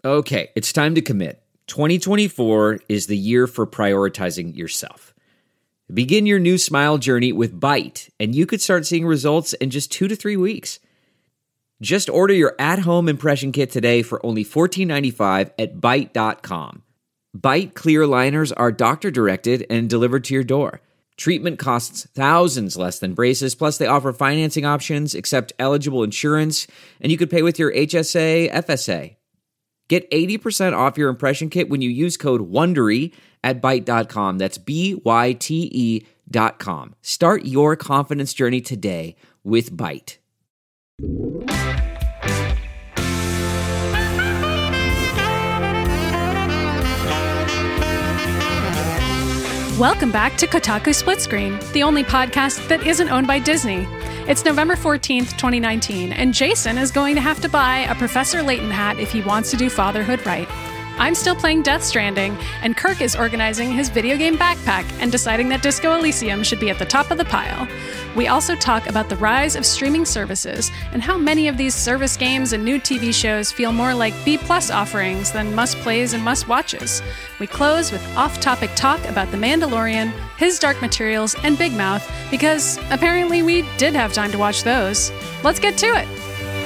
Okay, it's time to commit. 2024 is the year for prioritizing yourself. Begin your new smile journey with Byte, and you could start seeing results in just 2 to 3 weeks. Just order your at-home impression kit today for only $14.95 at Byte.com. Byte clear liners are doctor-directed and delivered to your door. Treatment costs thousands less than braces, plus they offer financing options, accept eligible insurance, and you could pay with your HSA, FSA. Get 80% off your impression kit when you use code WONDERY at Byte.com. That's BYTE.com. Start your confidence journey today with Byte. Welcome back to Kotaku Split Screen, the only podcast that isn't owned by Disney. It's November 14th, 2019, and Jason is going to have to buy a Professor Layton hat if he wants to do fatherhood right. I'm still playing Death Stranding, and Kirk is organizing his video game backpack and deciding that Disco Elysium should be at the top of the pile. We also talk about the rise of streaming services and how many of these service games and new TV shows feel more like B+ offerings than must-plays and must-watches. We close with off-topic talk about The Mandalorian, His Dark Materials, and Big Mouth, because apparently we did have time to watch those. Let's get to it!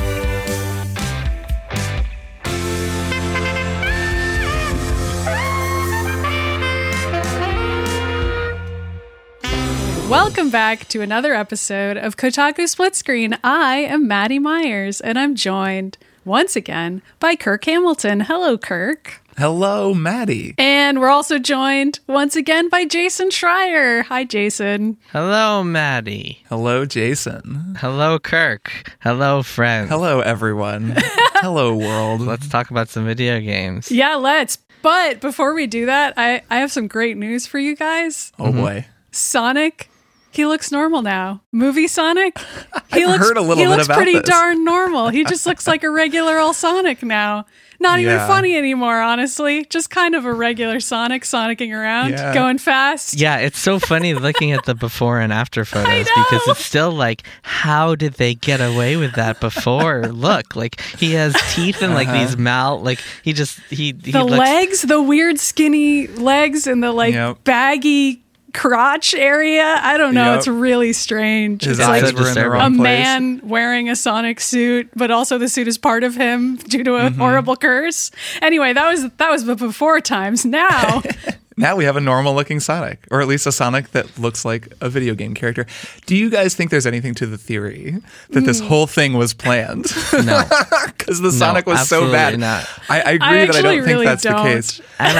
Welcome back to another episode of Kotaku Split Screen. I am Maddie Myers, and I'm joined once again by Kirk Hamilton. Hello, Kirk. Hello, Maddie. And we're also joined once again by Jason Schreier. Hi, Jason. Hello, Maddie. Hello, Jason. Hello, Kirk. Hello, friends. Hello, everyone. Hello, world. Let's talk about some video games. Yeah, let's. But before we do that, I have some great news for you guys. Oh, boy. Sonic. He looks normal now. Movie Sonic? He heard a little bit looks about pretty this. darn normal. He just looks like a regular old Sonic now. Not even funny anymore, honestly. Just kind of a regular Sonic, sonicking around, going fast. Yeah, it's so funny looking at the before and after photos because it's still like, how did they get away with that before? Look, like he has teeth and like these like he the legs, the weird skinny legs and the like baggy crotch area. I don't know. It's really strange. His it's eyes like were in the wrong a place. man wearing a Sonic suit, but also the suit is part of him due to a horrible curse. Anyway, that was the before times. Now Now we have a normal looking Sonic, or at least a Sonic that looks like a video game character. Do you guys think there's anything to the theory that this whole thing was planned? No. Because the Sonic was so bad. Not. I agree that I don't think that's the case. And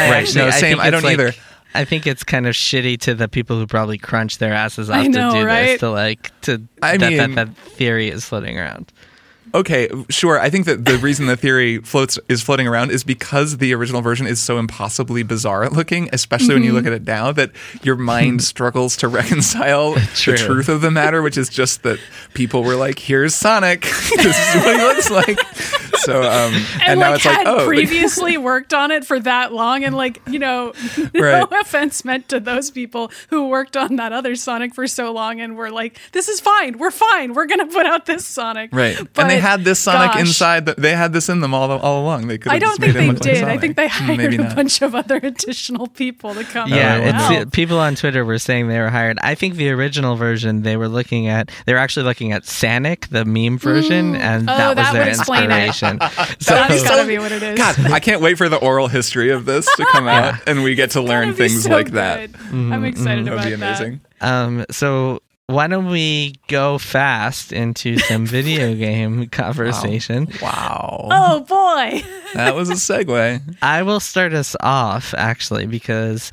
I don't either. I think it's kind of shitty to the people who probably crunch their asses off I know, to do right? this, that theory is floating around. Okay, sure. I think that the reason the theory is floating around is because the original version is so impossibly bizarre looking, especially when you look at it now, that your mind struggles to reconcile the truth of the matter, which is just that people were like, here's Sonic. This is what he looks like. So, and now it's like, oh. previously worked on it for that long, and like, you know, no offense meant to those people who worked on that other Sonic for so long and were like, this is fine. We're going to put out this Sonic. Right. But, and they had this Sonic inside. They had this in them all along. They could. I don't think they did. I think they hired Maybe a not. bunch of other additional people to come. Yeah, people on Twitter were saying they were hired. I think the original version they were actually looking at Sanic, the meme version, and that was their inspiration. So that's gotta be what it is. God, I can't wait for the oral history of this to come out, and we get to learn things so like good. that. I'm excited That about would be amazing. So why don't we go fast into some video game conversation? Wow. Oh boy. That was a segue. I will start us off, actually, because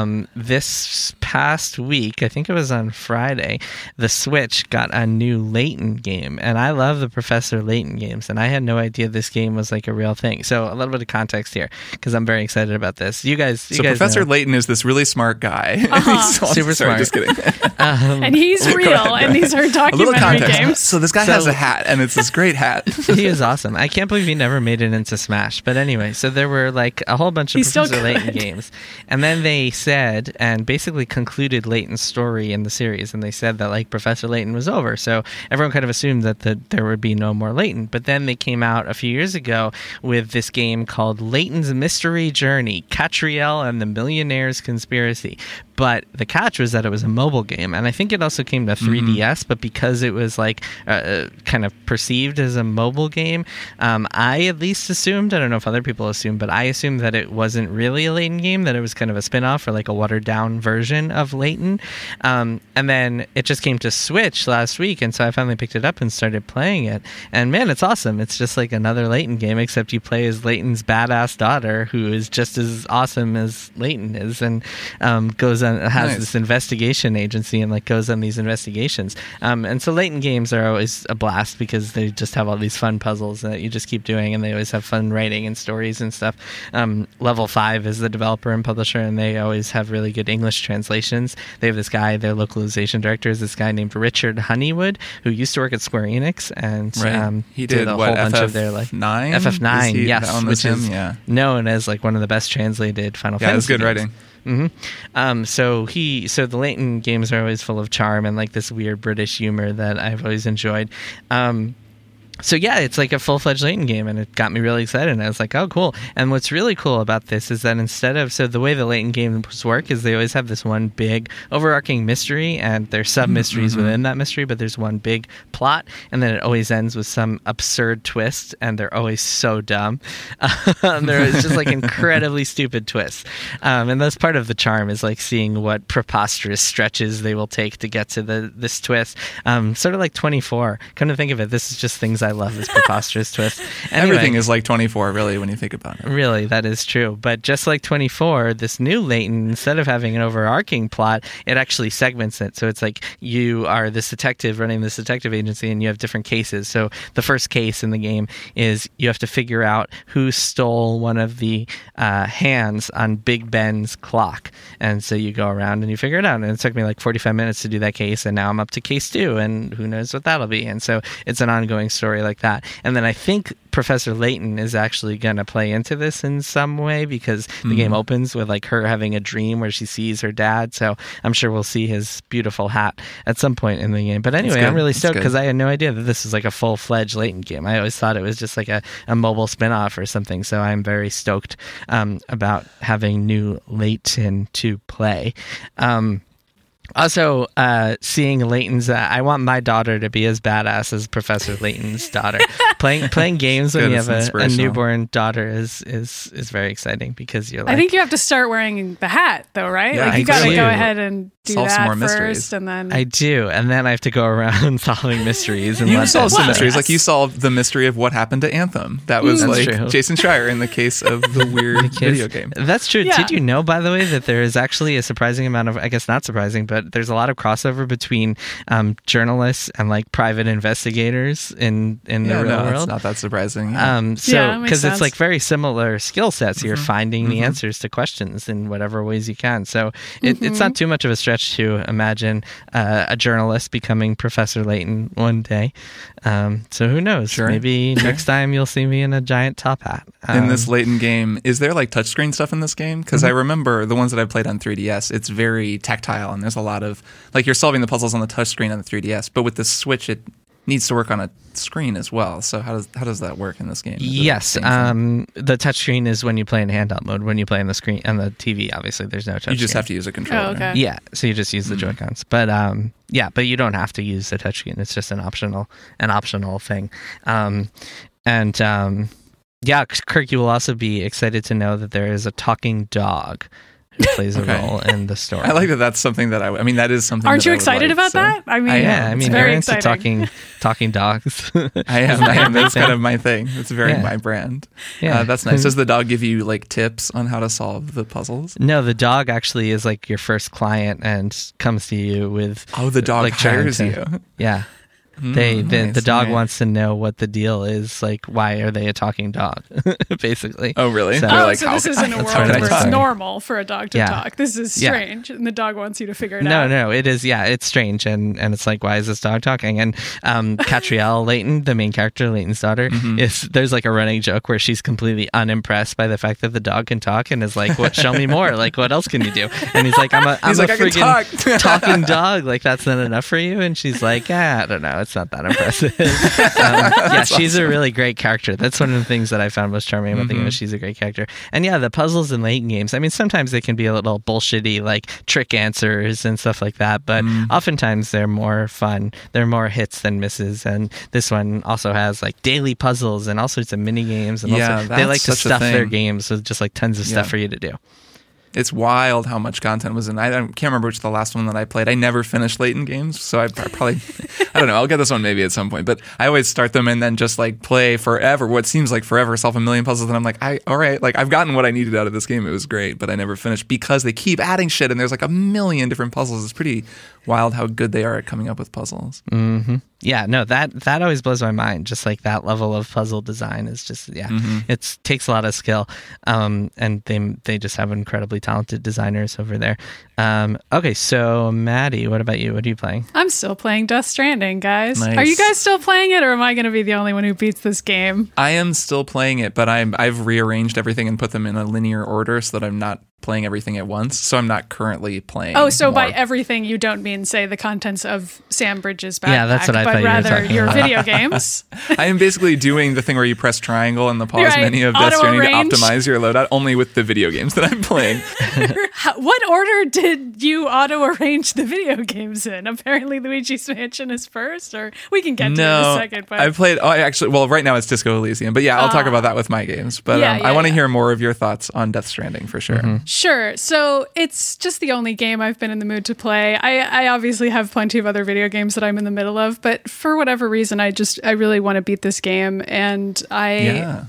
this past week, I think it was on Friday, the Switch got a new Layton game. And I love the Professor Layton games, and I had no idea this game was like a real thing. So a little bit of context here, because I'm very excited about this. You guys Professor know. Layton is this really smart guy. Super smart. Just kidding. And he's real, and these are A little documentary context. games. So this guy has a hat, and it's this great hat. He is awesome. I can't believe he never made it into Smash. But anyway, so there were like a whole bunch of He's Professor Layton games. And then they said, and basically concluded Layton's story in the series, and they said that like Professor Layton was over. So everyone kind of assumed that there would be no more Layton. But then they came out a few years ago with this game called Layton's Mystery Journey, Catriel and the Millionaire's Conspiracy. But the catch was that it was a mobile game, and I think it also came to 3DS. But because it was like kind of perceived as a mobile game, I at least assumed, I don't know if other people assumed, but I assumed that it wasn't really a Layton game, that it was kind of a spin-off or like a watered-down version of Layton. And then it just came to Switch last week, and so I finally picked it up and started playing it. And man, it's awesome. It's just like another Layton game, except you play as Layton's badass daughter, who is just as awesome as Layton is, and has this investigation agency and like goes on these investigations. And so Layton games are always a blast because they just have all these fun puzzles that you just keep doing, and they always have fun writing and stories and stuff. Level 5 is the developer and publisher, and they always have really good English translations. They have this guy, their localization director is this guy named Richard Honeywood, who used to work at Square Enix, and he did a whole bunch of their like FF9, yes, which is known as like one of the best translated Final Fantasy. Yeah, it's good games. writing. So the Layton games are always full of charm and like this weird British humor that I've always enjoyed. So yeah, it's like a full-fledged Layton game, and it got me really excited, and I was like, oh, cool. And what's really cool about this is that so the way the Layton games work is they always have this one big overarching mystery, and there's sub-mysteries within that mystery, but there's one big plot, and then it always ends with some absurd twist, and they're always so dumb. It's just like incredibly stupid twists. And that's part of the charm, is like seeing what preposterous stretches they will take to get to this twist. Sort of like 24. Come to think of it, this is just things I love, this preposterous twist. Anyway, everything is like 24, really, when you think about it. Really, that is true. But just like 24, this new Layton, instead of having an overarching plot, it actually segments it. So it's like you are this detective running this detective agency, and you have different cases. So the first case in the game is you have to figure out who stole one of the hands on Big Ben's clock. And so you go around and you figure it out. And it took me like 45 minutes to do that case, and now I'm up to case 2, and who knows what that'll be. And so it's an ongoing story like that. And then I think Professor Layton is actually going to play into this in some way, because the game opens with like her having a dream where she sees her dad. So I'm sure we'll see his beautiful hat at some point in the game. But anyway, I'm really stoked because I had no idea that this is like a full-fledged Layton game. I always thought it was just like a mobile spin-off or something. So I'm very stoked about having new Layton to play. Also, seeing Layton's, I want my daughter to be as badass as Professor Layton's daughter. Playing games when you have a newborn daughter is very exciting, because you're like, I think you have to start wearing the hat, though, right? Yeah, like you got to go ahead and do that first, mysteries. And then I do, and then I have to go around solving mysteries. And you solve some mysteries, like you solved the mystery of what happened to Anthem. That was true. Jason Schreier in the case of the weird video game. That's true. Yeah. Did you know, by the way, that there is actually a surprising amount of, I guess not surprising, but there's a lot of crossover between journalists and like private investigators in the real world. It's not that surprising. Because it's like very similar skill sets. You're finding the answers to questions in whatever ways you can. So it's not too much of a stretch to imagine a journalist becoming Professor Layton one day. So who knows? Sure. Maybe next time you'll see me in a giant top hat. In this Layton game, is there like touchscreen stuff in this game? Because I remember the ones that I've played on 3DS, it's very tactile, and there's a lot of, like, you're solving the puzzles on the touchscreen on the 3DS, but with the Switch, it needs to work on a screen as well. So how does that work in this game? Yes, the touchscreen is when you play in handheld mode. When you play on the screen and the TV, obviously there's no touchscreen. You just have to use a controller. Oh, okay. Yeah, so you just use the Joy-Cons. But but you don't have to use the touchscreen. It's just an optional thing. Kirk, you will also be excited to know that there is a talking dog who plays a role in the story. I like that. That's something that that is something. Aren't you excited about that? I mean, it's very exciting. Talking dogs. I am. That's kind of my thing. It's very my brand. Yeah, that's nice. Does the dog give you like tips on how to solve the puzzles? No, the dog actually is like your first client and comes to you with. Oh, the dog like hires you. Yeah. The dog wants to know what the deal is. Like, why are they a talking dog? Basically. Oh, really? So, like, so this isn't a world where it's normal for a dog to talk. This is strange, and the dog wants you to figure it out. No, it is. Yeah, it's strange, and it's like, why is this dog talking? And Catrielle Layton, the main character, Layton's daughter, there's like a running joke where she's completely unimpressed by the fact that the dog can talk, and is like, "What? Show me more. Like, what else can you do?" And he's like, "I'm a friggin' talking dog. Like, that's not enough for you?" And she's like, "I don't know. It's not that impressive." She's a really great character. That's one of the things that I found most charming about the game. She's a great character. And yeah, the puzzles in Layton games, I mean, sometimes they can be a little bullshitty, like trick answers and stuff like that, but oftentimes they're more fun. They're more hits than misses. And this one also has like daily puzzles and all sorts of mini games. And also, they like to stuff their games with just like tons of stuff for you to do. It's wild how much content was in. I can't remember which the last one that I played. I never finished Layton games, so I probably, I don't know. I'll get this one maybe at some point. But I always start them and then just like play forever. What seems like forever, solve a million puzzles, and I'm like, all right, like I've gotten what I needed out of this game. It was great, but I never finished because they keep adding shit, and there's like a million different puzzles. It's pretty wild how good they are at coming up with puzzles. Mm-hmm. Yeah, no, that always blows my mind. Just like that level of puzzle design is just, it takes a lot of skill. And they just have incredibly talented designers over there. Okay, so Maddie, what about you? What are you playing? I'm still playing Death Stranding, guys. Nice. Are you guys still playing it, or am I going to be the only one who beats this game? I am still playing it, but I've rearranged everything and put them in a linear order so that I'm not playing everything at once. So I'm not currently playing. Oh, so more. By everything you don't mean, say, the contents of Sam Bridges' backpack, yeah, that's what I thought you were rather talking your about. video games. I am basically doing the thing where you press triangle in the pause Right. menu of Death Stranding to Auto-arrange. optimize your loadout, only with the video games that I'm playing. What order did you auto-arrange the video games in? Apparently Luigi's Mansion is first, or we can get to it in a second. But I played, right now it's Disco Elysium, but yeah, I'll talk about that with my games. But I want to hear more of your thoughts on Death Stranding for sure. Sure. So it's just the only game I've been in the mood to play. I obviously have plenty of other video games that I'm in the middle of, but for whatever reason, I really want to beat this game, and I'm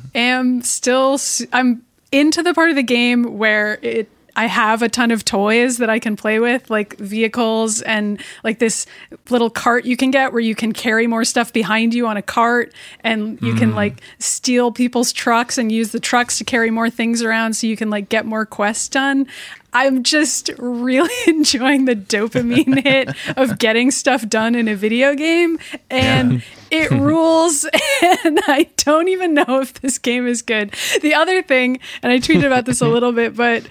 into the part of the game where I have a ton of toys that I can play with, like vehicles and like this little cart you can get where you can carry more stuff behind you on a cart, and you can like steal people's trucks and use the trucks to carry more things around so you can like get more quests done. I'm just really enjoying the dopamine hit of getting stuff done in a video game, and it rules, and I don't even know if this game is good. The other thing, and I tweeted about this a little bit, but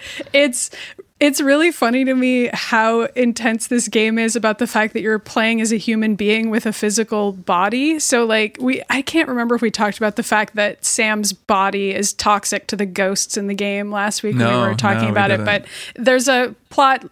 it's really funny to me how intense this game is about the fact that you're playing as a human being with a physical body. So like I can't remember if we talked about the fact that Sam's body is toxic to the ghosts in the game last week when we were talking about it, but there's a plot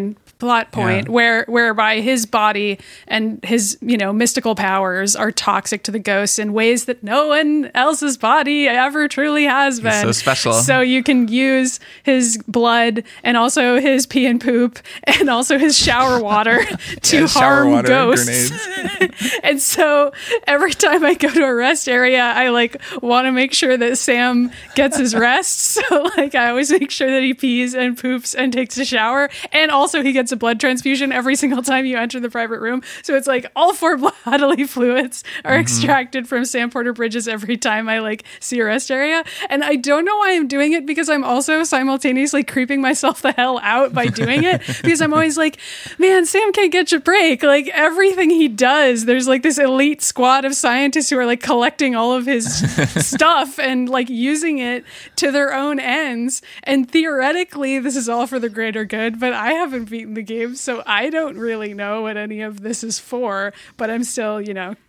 point whereby his body and his mystical powers are toxic to the ghosts in ways that no one else's body ever truly has been. He's so special. So you can use his blood and also his pee and poop and also his shower water to harm ghosts. And so every time I go to a rest area, I like want to make sure that Sam gets his rest. So like I always make sure that he pees and poops and takes a shower, and also he gets a blood transfusion every single time you enter the private room. So it's like all 4 bodily fluids are extracted from Sam Porter Bridges every time I like see a rest area. And I don't know why I'm doing it, because I'm also simultaneously creeping myself the hell out by doing it, because I'm always like, man, Sam can't get a break. Like everything he does, there's like this elite squad of scientists who are like collecting all of his stuff and like using it to their own ends. And theoretically, this is all for the greater good, but I haven't beaten the game, so I don't really know what any of this is for, but I'm still,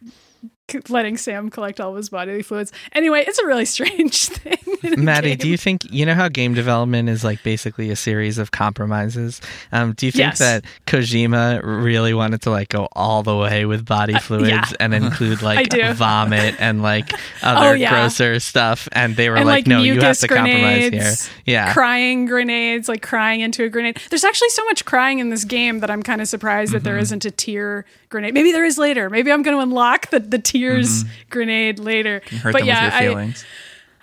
letting Sam collect all of his bodily fluids. Anyway, it's a really strange thing. Maddie, do you think, how game development is like basically a series of compromises? Do you think that Kojima really wanted to like go all the way with body fluids and include like vomit and like other grosser stuff? And they were like, no, you have to compromise here. Yeah. Crying grenades, like crying into a grenade. There's actually so much crying in this game that I'm kind of surprised that there isn't a tear grenade. Maybe there is later. Maybe I'm going to unlock the tears grenade later. Hurt them with your feelings.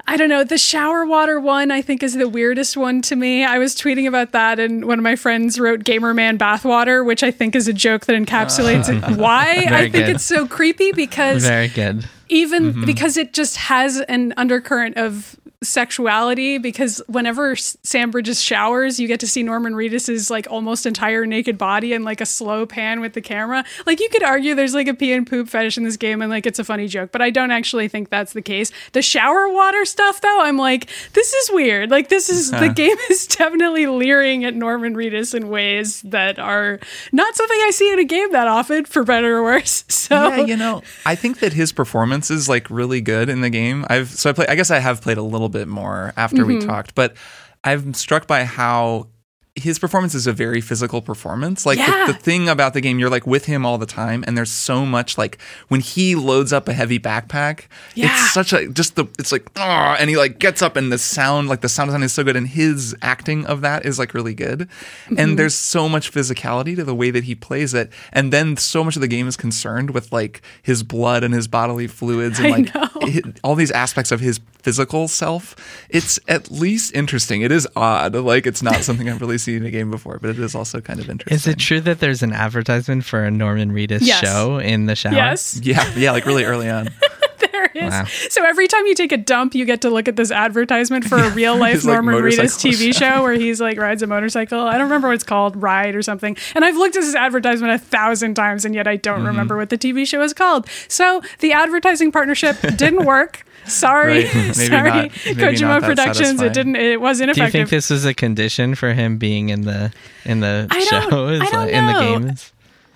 I don't know. The shower water one, I think, is the weirdest one to me. I was tweeting about that, and one of my friends wrote Gamerman bathwater, which I think is a joke that encapsulates why I think it's so creepy, because very good. Even because it just has an undercurrent of sexuality, because whenever Sam Bridges showers, you get to see Norman Reedus's like almost entire naked body in like a slow pan with the camera. Like, you could argue there's like a pee and poop fetish in this game and like it's a funny joke, but I don't actually think that's the case. The shower water stuff though, I'm like, this is weird. Like, this is the game is definitely leering at Norman Reedus in ways that are not something I see in a game that often, for better or worse. So yeah, I think that his performance is like really good in the game. I guess I have played a little bit more after we talked, but I'm struck by how his performance is a very physical performance. Like the thing about the game, you're like with him all the time, and there's so much like when he loads up a heavy backpack, it's such a it's like and he like gets up, and the sound design is so good, and his acting of that is like really good. And there's so much physicality to the way that he plays it, and then so much of the game is concerned with like his blood and his bodily fluids and like all these aspects of his physical self. It's at least interesting. It is odd. Like, it's not something I've really seen in a game before, but it is also kind of interesting. Is it true that there's an advertisement for a Norman Reedus show in the shower? Yes. Yeah, like really early on. There is. Wow. So every time you take a dump, you get to look at this advertisement for a real life Norman Reedus TV show where he's like rides a motorcycle. I don't remember what it's called, Ride or something. And I've looked at this advertisement 1,000 times, and yet I don't remember what the TV show is called. So the advertising partnership didn't work. Sorry, sorry, Kojima Productions. It was ineffective. Do you think this was a condition for him being in the show, in the games?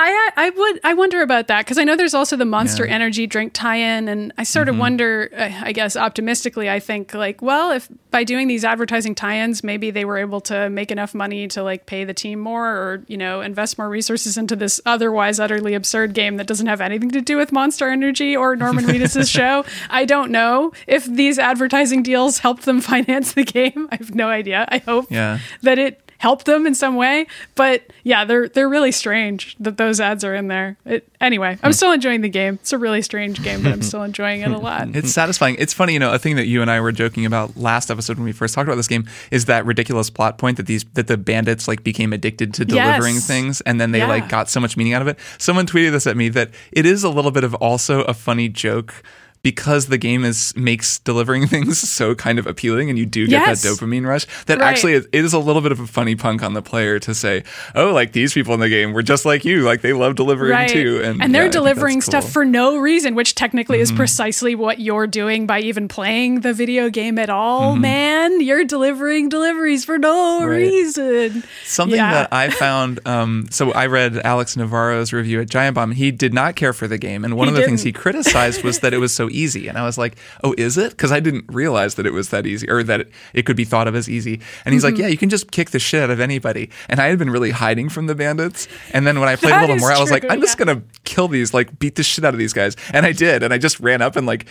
I wonder about that, because I know there's also the Monster Energy drink tie-in, and I sort of wonder, I guess optimistically, I think like, well, if by doing these advertising tie-ins, maybe they were able to make enough money to like pay the team more, or invest more resources into this otherwise utterly absurd game that doesn't have anything to do with Monster Energy or Norman Reedus' show. I don't know if these advertising deals helped them finance the game. I have no idea. I hope that it help them in some way, but yeah, they're really strange that those ads are in there. Anyway, I'm still enjoying the game. It's a really strange game, but I'm still enjoying it a lot. It's satisfying. It's funny, a thing that you and I were joking about last episode when we first talked about this game is that ridiculous plot point that the bandits like became addicted to delivering things, and then they like got so much meaning out of it. Someone tweeted this at me that it is a little bit of also a funny joke, because the game makes delivering things so kind of appealing, and you do get that dopamine rush, that actually it is a little bit of a funny punk on the player to say, oh, like these people in the game were just like you, like they love delivering too. And they're delivering stuff for no reason, which technically is precisely what you're doing by even playing the video game at all, man. You're delivering deliveries for no reason. Something that I found, so I read Alex Navarro's review at Giant Bomb. He did not care for the game, and one of the things he criticized was that it was so easy. And I was like, oh, is it? Because I didn't realize that it was that easy, or that it could be thought of as easy. And he's like, yeah, you can just kick the shit out of anybody. And I had been really hiding from the bandits. And then when I played a little more, I was like, I'm just going to kill these, like beat the shit out of these guys. And I did. And I just ran up and like,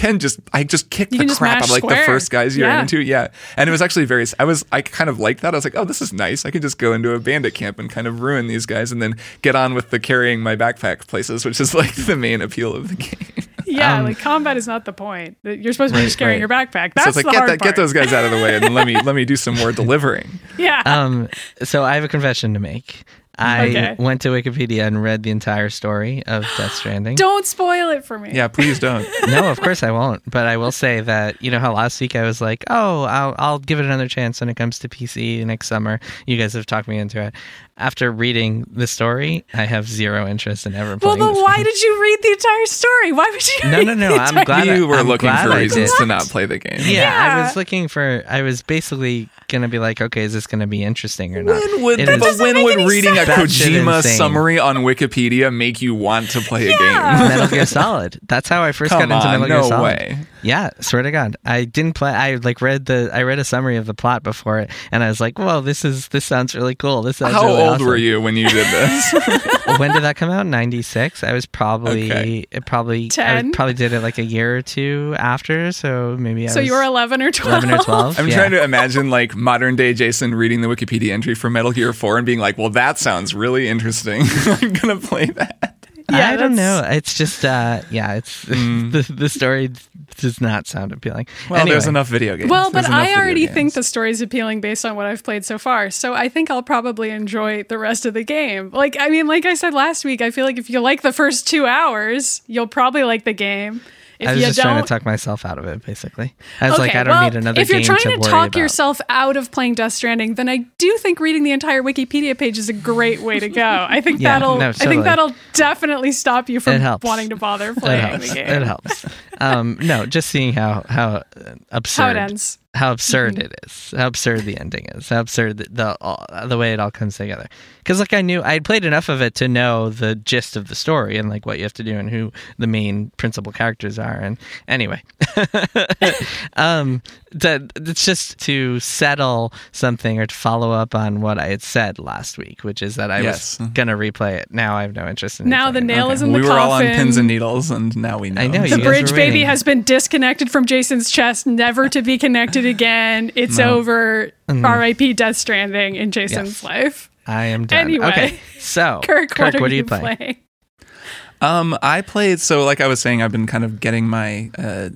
I just kicked the crap out of like the first guys you ran into. Yeah. And it was actually I kind of liked that. I was like, oh, this is nice. I could just go into a bandit camp and kind of ruin these guys and then get on with the carrying my backpack places, which is like the main appeal of the game. Yeah, like combat is not the point. You're supposed to be just carrying your backpack. That's so it's like, the hard part. Get those guys out of the way, and let me do some more delivering. Yeah. So I have a confession to make. I went to Wikipedia and read the entire story of Death Stranding. Don't spoil it for me. Yeah, please don't. No, of course I won't. But I will say that, how last week I was like, oh, I'll give it another chance when it comes to PC next summer. You guys have talked me into it. After reading the story, I have zero interest in ever playing. Well, then why did you read the entire story? Why would you? No. I'm glad you were looking for reasons to not play the game. Yeah, I was basically gonna be like, okay, is this gonna be interesting or not? When would reading a Kojima summary on Wikipedia make you want to play a game? Metal Gear Solid. That's how I first got into Metal Gear Solid. No way. Yeah, swear to God, I didn't play. I read a summary of the plot before it, and I was like, "Whoa, this sounds really cool." This sounds How really old awesome. were you when you did this? When did that come out? 96. I was probably 10. I probably did it like a year or two after. So maybe. So you were 11 or 12. 11 or 12. I'm trying to imagine like modern day Jason reading the Wikipedia entry for Metal Gear 4 and being like, "Well, that sounds really interesting. I'm gonna play that." Yeah, I don't know. It's just, it's the story does not sound appealing. Well, Anyway. there's enough video games. Well, but There's enough I video already games. think the story's appealing based on what I've played so far. So I think I'll probably enjoy the rest of the game. Like I said last week, I feel like if you like the first 2 hours, you'll probably like the game. If I was you just don't, trying to talk myself out of it, basically. I was like, Okay, I don't well, need another if you're game trying to to worry talk about. yourself out of playing Death Stranding, then I do think reading the entire Wikipedia page is a great way to go. I think Yeah, I no, think totally. that'll definitely stop you It from helps. wanting to bother It playing helps. the game. It helps. No, just seeing how absurd How it ends. how absurd it is, how absurd the ending is, how absurd the way it all comes together. Because like I had played enough of it to know the gist of the story and like what you have to do and who the main principal characters are. And anyway, it's just to settle something or to follow up on what I had said last week, which is that I Yes. was gonna replay it. Now I have no interest in Now the replaying it. nail is in the we coffin. were all on pins and needles, and now we know. I know, The you guys bridge were baby waiting. has been disconnected from Jason's chest, never to be connected again. It's over. R.I.P. Death Stranding in Jason's Yes. life. I am done. Anyway. Okay, so Kirk, what are you playing? playing? I played. So, like I was saying, I've been kind of getting my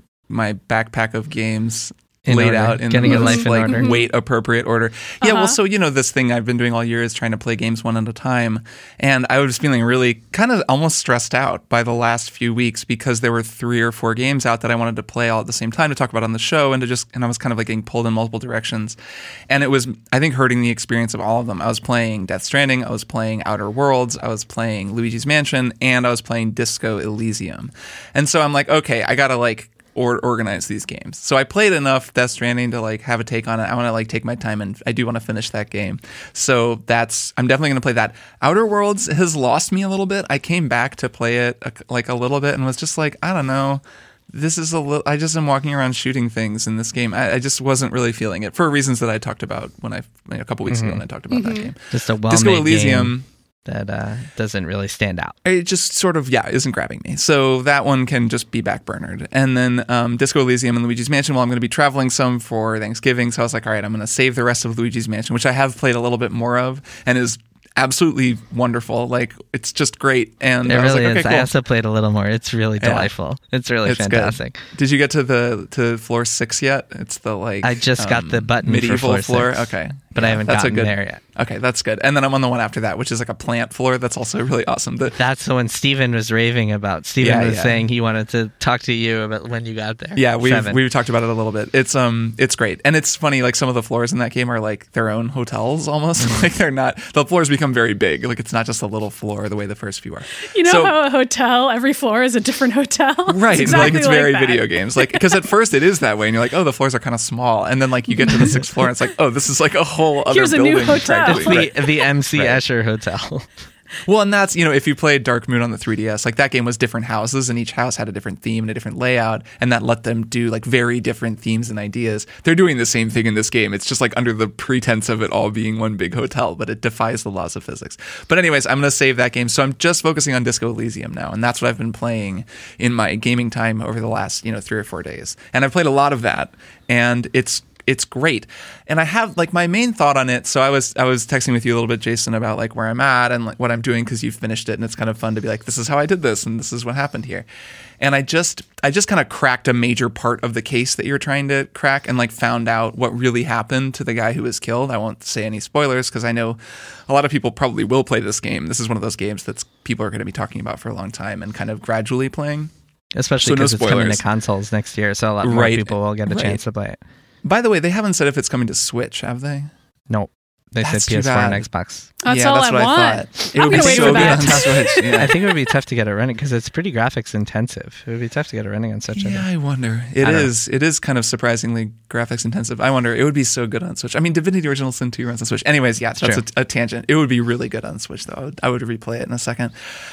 my backpack of games In laid order. out in Getting your this, life in like order. weight appropriate order. Yeah, well, so this thing I've been doing all year is trying to play games one at a time, and I was feeling really kind of almost stressed out by the last few weeks because there were 3 or 4 games out that I wanted to play all at the same time to talk about on the show, and I was kind of like getting pulled in multiple directions, and it was, I think, hurting the experience of all of them. I was playing Death Stranding, I was playing Outer Worlds, I was playing Luigi's Mansion, and I was playing Disco Elysium, and so I'm like, okay, I gotta like organize these games. So I played enough Death Stranding to like have a take on it. I want to like take my time, and I do want to finish that game. So I'm definitely going to play that. Outer Worlds has lost me a little bit. I came back to play it like a little bit and was just like, I don't know. This is I just am walking around shooting things in this game. I just wasn't really feeling it for reasons that I talked about a couple weeks ago when I talked about that game. Just a Disco well-made Elysium. game that doesn't really stand out. It just sort of, isn't grabbing me. So that one can just be backburnered. And then Disco Elysium and Luigi's Mansion, well, I'm going to be traveling some for Thanksgiving. So I was like, all right, I'm going to save the rest of Luigi's Mansion, which I have played a little bit more of and is absolutely wonderful. Like, it's just great. And It I was really like, okay, is. cool. I also played a little more. It's really delightful. It's really It's fantastic. good. Did you get to floor 6 yet? It's the like I just got the button medieval for floor 6. Okay, But I haven't that's gotten a good, there yet. Okay, that's good. And then I'm on the one after that, which is like a plant floor. That's also really awesome. That's the one Steven was raving about. Steven was Yeah. saying he wanted to talk to you about when you got there. Yeah, Seven. we've talked about it a little bit. It's great, and it's funny. Like some of the floors in that game are like their own hotels almost. Like they're not. The floors become very big. Like it's not just a little floor the way the first few are. You know So- how a hotel, every floor is a different hotel? Right, exactly like it's very that. video games. Like because at first it is that way, and you're like, oh, the floors are kind of small, and then like you get to the 6th floor, and it's like, oh, this is like a whole other Here's a new building. hotel. practically. It's the MC Escher Hotel. Well, and that's, if you played Dark Moon on the 3DS, like that game was different houses and each house had a different theme and a different layout, and that let them do like very different themes and ideas. They're doing the same thing in this game. It's just like under the pretense of it all being one big hotel, but it defies the laws of physics. But anyways, I'm going to save that game. So I'm just focusing on Disco Elysium now, and that's what I've been playing in my gaming time over the last, 3 or 4 days. And I've played a lot of that, and it's great. And I have like my main thought on it. So I was texting with you a little bit, Jason, about like where I'm at and like what I'm doing because you've finished it, and it's kind of fun to be like, this is how I did this and this is what happened here. And I just kind of cracked a major part of the case that you're trying to crack and like found out what really happened to the guy who was killed. I won't say any spoilers because I know a lot of people probably will play this game. This is one of those games that people are going to be talking about for a long time and kind of gradually playing. Especially So no because it's coming spoilers. to consoles next year, so a lot more Right, people will get a right. chance to play it. By the way, they haven't said if it's coming to Switch, have they? Nope. They That's said too PS4 bad. and Xbox. That's yeah, all that's I what want. I thought. It I'm would be gonna wait so for good that. on Switch. Yeah. I think it would be tough to get it running because it's pretty graphics intensive. It would be tough to get it running on such Yeah, a... I wonder. I don't It is kind of surprisingly graphics intensive. I wonder. It would be so good on Switch. I mean, Divinity Original Sin 2 runs on Switch. Anyways, yeah, that's True. a tangent. It would be really good on Switch, though. I would replay it in a second.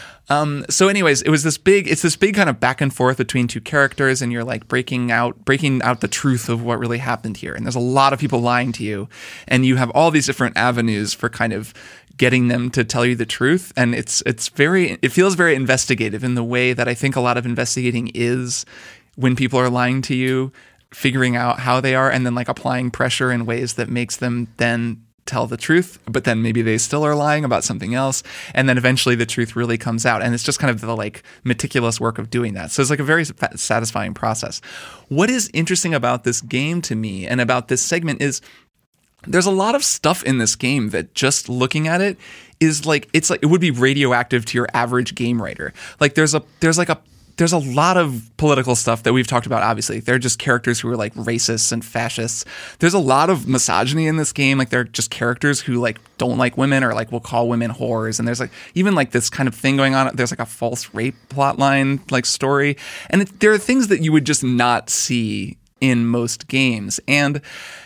So anyways, it's this big kind of back and forth between two characters, and you're like breaking out the truth of what really happened here. And there's a lot of people lying to you, and you have all these different avenues for kind of getting them to tell you the truth. And it feels very investigative in the way that I think a lot of investigating is when people are lying to you, figuring out how they are, and then like applying pressure in ways that makes them then tell the truth, but then maybe they still are lying about something else, and then eventually the truth really comes out, and it's just kind of the like meticulous work of doing that. So it's like a very satisfying process. What is interesting about this game to me and about this segment is there's a lot of stuff in this game that just looking at it is like, it's like it would be radioactive to your average game writer. Like there's a lot of political stuff that we've talked about, obviously. They're just characters who are like racists and fascists. There's a lot of misogyny in this game. Like they're just characters who like don't like women or like will call women whores. And there's like even like this kind of thing going on. There's like a false rape plotline like story. And there are things that you would just not see in most games. And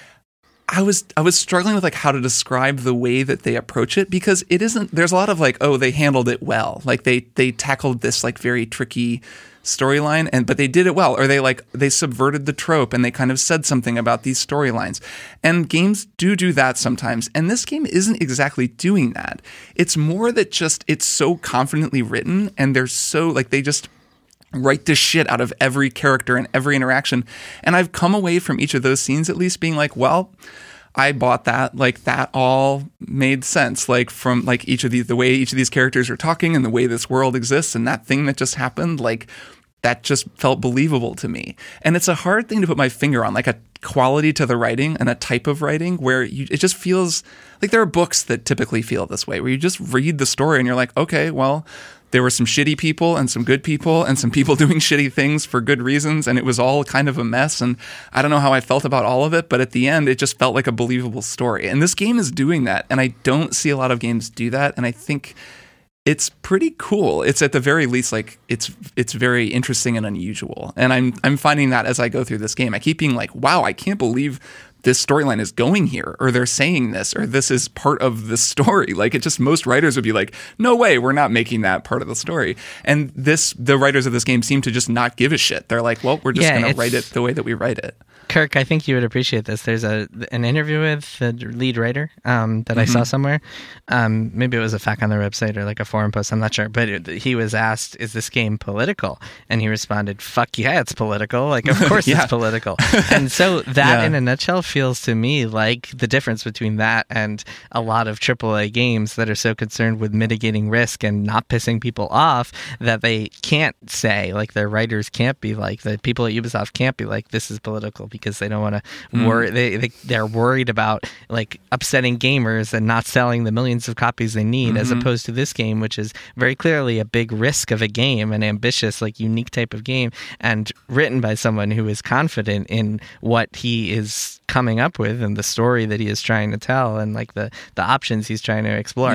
I was struggling with like how to describe the way that they approach it, because it isn't, there's a lot of like, oh, they handled it well. Like they tackled this like very tricky storyline, but they did it well. Or they subverted the trope and they kind of said something about these storylines. And games do that sometimes. And this game isn't exactly doing that. It's more that just, it's so confidently written, and they're so like, they just write the shit out of every character and every interaction. And I've come away from each of those scenes at least being like, well, I bought that. Like that all made sense. Like from like the way each of these characters are talking and the way this world exists and that thing that just happened, like that just felt believable to me. And it's a hard thing to put my finger on, like a quality to the writing and a type of writing where it just feels like there are books that typically feel this way, where you just read the story and you're like, okay, well, there were some shitty people and some good people and some people doing shitty things for good reasons. And it was all kind of a mess. And I don't know how I felt about all of it, but at the end, it just felt like a believable story. And this game is doing that. And I don't see a lot of games do that. And I think it's pretty cool. It's at the very least like it's very interesting and unusual. And I'm finding that as I go through this game. I keep being like, wow, I can't believe this storyline is going here, or they're saying this, or this is part of the story. Like it just, most writers would be like, no way, we're not making that part of the story. And the writers of this game seem to just not give a shit. They're like, well, we're just going to write it the way that we write it. Kirk, I think you would appreciate this. There's an interview with the lead writer that I saw somewhere. Maybe it was a fact on their website or like a forum post. I'm not sure. But he was asked, is this game political? And he responded, fuck yeah, it's political. Like, of course it's political. And so that in a nutshell feels to me like the difference between that and a lot of AAA games that are so concerned with mitigating risk and not pissing people off that they can't say, like their writers can't be like, the people at Ubisoft can't be like, this is political, because they don't want to worry. They're worried about like upsetting gamers and not selling the millions of copies they need, as opposed to this game, which is very clearly a big risk of a game, an ambitious, like unique type of game, and written by someone who is confident in what he is coming up with and the story that he is trying to tell and like the options he's trying to explore.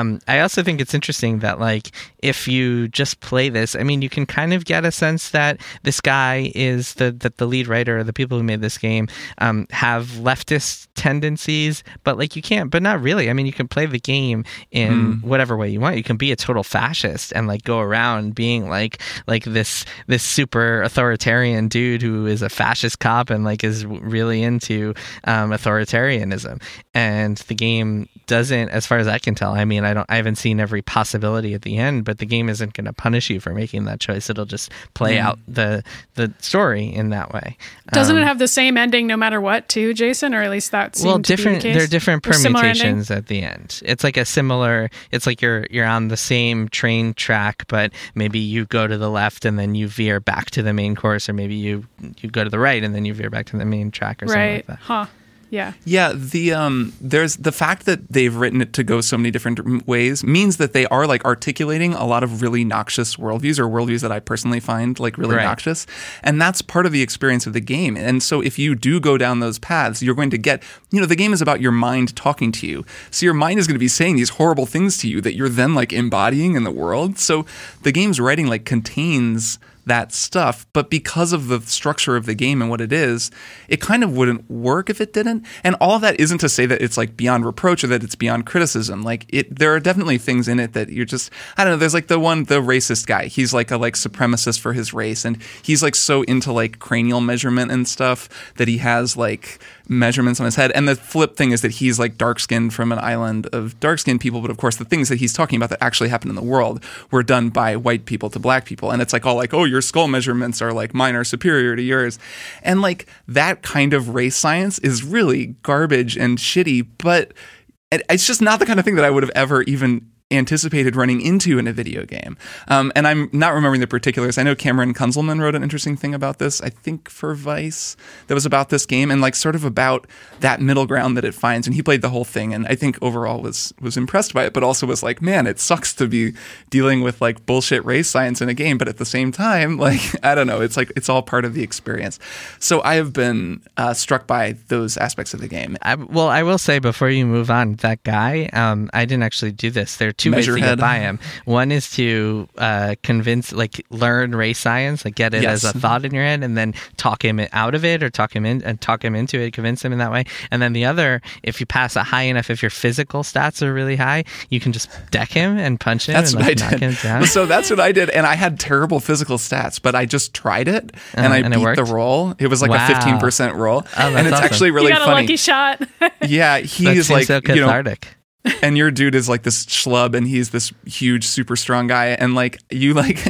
I also think it's interesting that like if you just play this, I mean, you can kind of get a sense that this guy is the lead writer, or the people who made this game have leftist tendencies, but like you can't, but not really. I mean, you can play the game in whatever way you want. You can be a total fascist and like go around being like this super authoritarian dude who is a fascist cop and like is really into authoritarianism. And the game doesn't, as far as I can tell, I mean, I haven't seen every possibility at the end, but the game isn't going to punish you for making that choice. It'll just play out the story in that way. Doesn't it have the same ending no matter what, too, Jason? Or at least that seemed to be the case? There are different permutations at the end. It's like it's like you're on the same train track, but maybe you go to the left and then you veer back to the main course, or maybe you go to the right and then you veer back to the main track or something like that. Huh. Yeah. Yeah. There's the fact that they've written it to go so many different ways means that they are like articulating a lot of really noxious worldviews, or worldviews that I personally find like really noxious. And that's part of the experience of the game. And so if you do go down those paths, you're going to get, the game is about your mind talking to you. So your mind is going to be saying these horrible things to you that you're then like embodying in the world. So the game's writing like contains that stuff, but because of the structure of the game and what it is, it kind of wouldn't work if it didn't. And all of that isn't to say that it's like beyond reproach or that it's beyond criticism. Like there are definitely things in it that you're just, I don't know, there's like the racist guy. He's like a supremacist for his race, and he's like so into like cranial measurement and stuff that he has like measurements on his head. And the flip thing is that he's like dark-skinned from an island of dark-skinned people, but of course the things that he's talking about that actually happen in the world were done by white people to black people. And it's like all like, oh, your skull measurements are like mine are superior to yours. And like that kind of race science is really garbage and shitty, but it's just not the kind of thing that I would have ever even anticipated running into in a video game. And I'm not remembering the particulars. I know Cameron Kunzelman wrote an interesting thing about this, I think for Vice, that was about this game and like sort of about that middle ground that it finds. And he played the whole thing and I think overall was impressed by it, but also was like, man, it sucks to be dealing with like bullshit race science in a game. But at the same time, like, I don't know, it's like, it's all part of the experience. So I have been struck by those aspects of the game. I will say before you move on, that guy, I didn't actually do this. There are two ways to get by him. One is to learn race science, like get it as a thought in your head, and then talk him out of it, or talk him into it, convince him in that way. And then the other, if you pass it high enough, if your physical stats are really high, you can just deck him and punch him. That's and what I knock him down. did. So that's what I did, and I had terrible physical stats, but I just tried it, and I beat the roll. It was like a 15% roll, and it's awesome. actually really you got funny. A lucky shot. Yeah, he's like so cathartic. And your dude is like this schlub, and he's this huge, super strong guy, and like you like.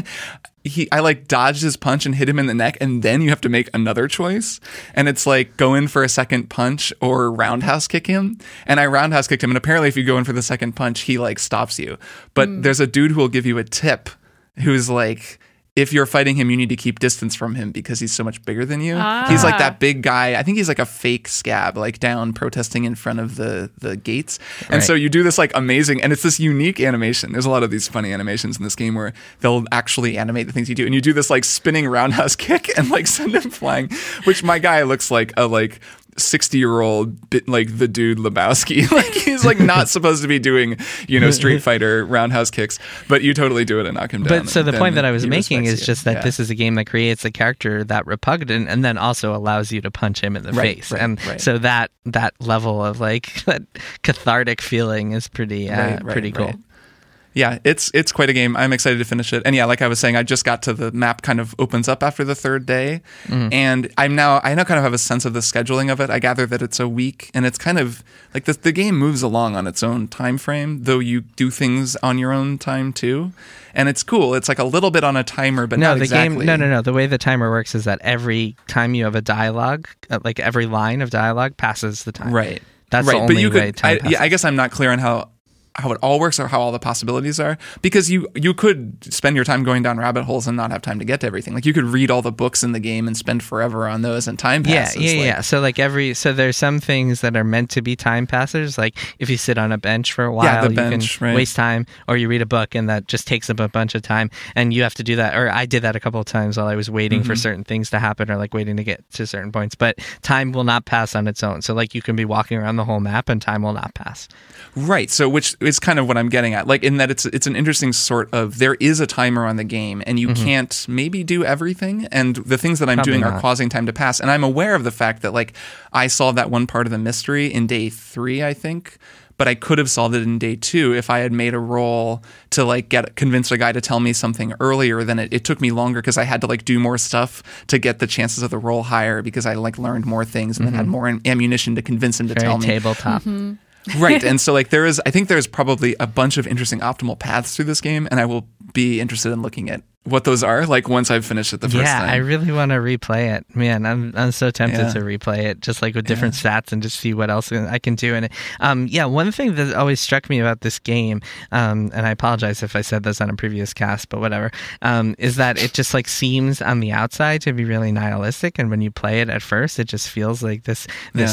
I like dodged his punch and hit him in the neck, and then you have to make another choice. And it's like go in for a second punch or roundhouse kick him. And I roundhouse kicked him, and apparently if you go in for the second punch, he like stops you. But there's a dude who will give you a tip who's like, if you're fighting him, you need to keep distance from him because he's so much bigger than you. He's like that big guy. I think he's like a fake scab, like down protesting in front of the gates. And so you do this like amazing, and it's this unique animation. There's a lot of these funny animations in this game where they'll actually animate the things you do. And you do this like spinning roundhouse kick and like send him flying, which my guy looks like a like 60-year-old bit like the dude Lebowski. Like he's like not supposed to be doing, Street Fighter roundhouse kicks, but you totally do it and knock him down. But so the point that I was making is just that this is a game that creates a character that repugnant and then also allows you to punch him in the face. So that level of like that cathartic feeling is pretty cool. Right. Yeah, it's quite a game. I'm excited to finish it. And yeah, like I was saying, I just got to the map kind of opens up after the third day. And I now kind of have a sense of the scheduling of it. I gather that it's a week, and it's kind of like the game moves along on its own time frame, though you do things on your own time too. And it's cool. It's like a little bit on a timer, but not exactly. No. The way the timer works is that every time you have a dialogue, like every line of dialogue passes the time. Right. That's the only way time passes. I guess I'm not clear on how it all works or how all the possibilities are, because you could spend your time going down rabbit holes and not have time to get to everything. Like you could read all the books in the game and spend forever on those, and time passes. Yeah. So there's some things that are meant to be time passers. Like if you sit on a bench for a while, you can waste time, or you read a book and that just takes up a bunch of time, and you have to do that. Or I did that a couple of times while I was waiting for certain things to happen, or like waiting to get to certain points. But time will not pass on its own. So like you can be walking around the whole map and time will not pass. Right. So which is kind of what I'm getting at, like in that it's an interesting sort of, there is a timer on the game, and you can't maybe do everything, and the things that I'm doing are causing time to pass. And I'm aware of the fact that like I solved that one part of the mystery in day 3, I think, but I could have solved it in day 2 if I had made a roll to like convince a guy to tell me something earlier. Then it took me longer because I had to like do more stuff to get the chances of the roll higher, because I like learned more things and then had more ammunition to convince him to tell me. Tabletop. Right. And so like I think there's probably a bunch of interesting optimal paths through this game, and I will be interested in looking at what those are, like once I've finished it the first time. Yeah, I really want to replay it. Man, I'm so tempted to replay it, just like with different stats, and just see what else I can do in it. One thing that always struck me about this game, and I apologize if I said this on a previous cast, but whatever, is that it just like seems on the outside to be really nihilistic, and when you play it at first, it just feels like this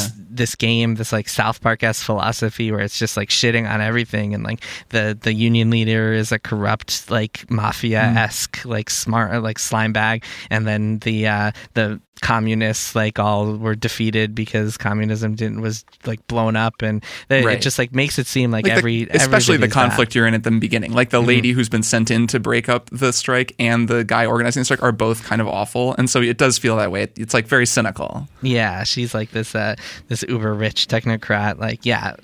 game, this like South Park-esque philosophy where it's just like shitting on everything, and like the union leader is a corrupt like mafia-esque like smart like slime bag, and then the communists like all were defeated because communism was like blown up, and it just like makes it seem like especially the conflict bad. You're in at the beginning, like the lady who's been sent in to break up the strike and the guy organizing the strike are both kind of awful, and so it does feel that way. It's like very cynical. Yeah, she's like this uber rich technocrat, like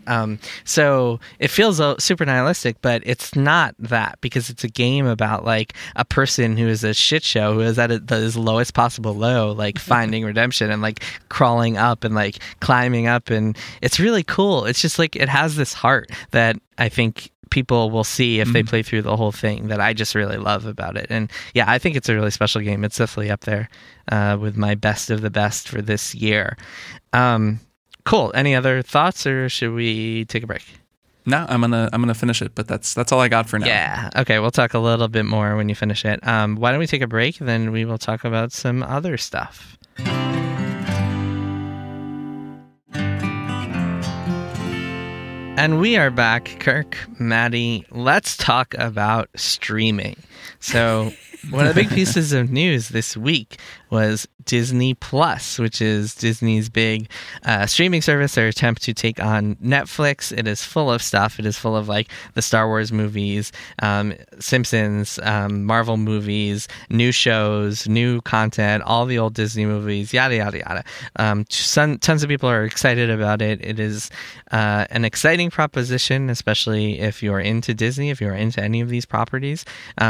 so it feels super nihilistic, but it's not that, because it's a game about like a person who is a shit show, who is at his lowest possible low, like finding redemption and like crawling up and like climbing up, and it's really cool. It's just like it has this heart that I think people will see if they play through the whole thing, that I just really love about it. And yeah, I think it's a really special game. It's definitely up there with my best of the best for this year. Cool. Any other thoughts, or should we take a break? No, I'm gonna finish it, but that's all I got for now. Yeah. Okay, we'll talk a little bit more when you finish it. Why don't we take a break, then we will talk about some other stuff. And we are back. Kirk, Maddie, let's talk about streaming. So one of the big pieces of news this week was Disney Plus, which is Disney's big streaming service, their attempt to take on Netflix. It is full of stuff. It is full of like the Star Wars movies, Simpsons, Marvel movies, new shows, new content, all the old Disney movies, yada, yada, yada. Tons of people are excited about it. It is an exciting proposition, especially if you're into Disney, if you're into any of these properties.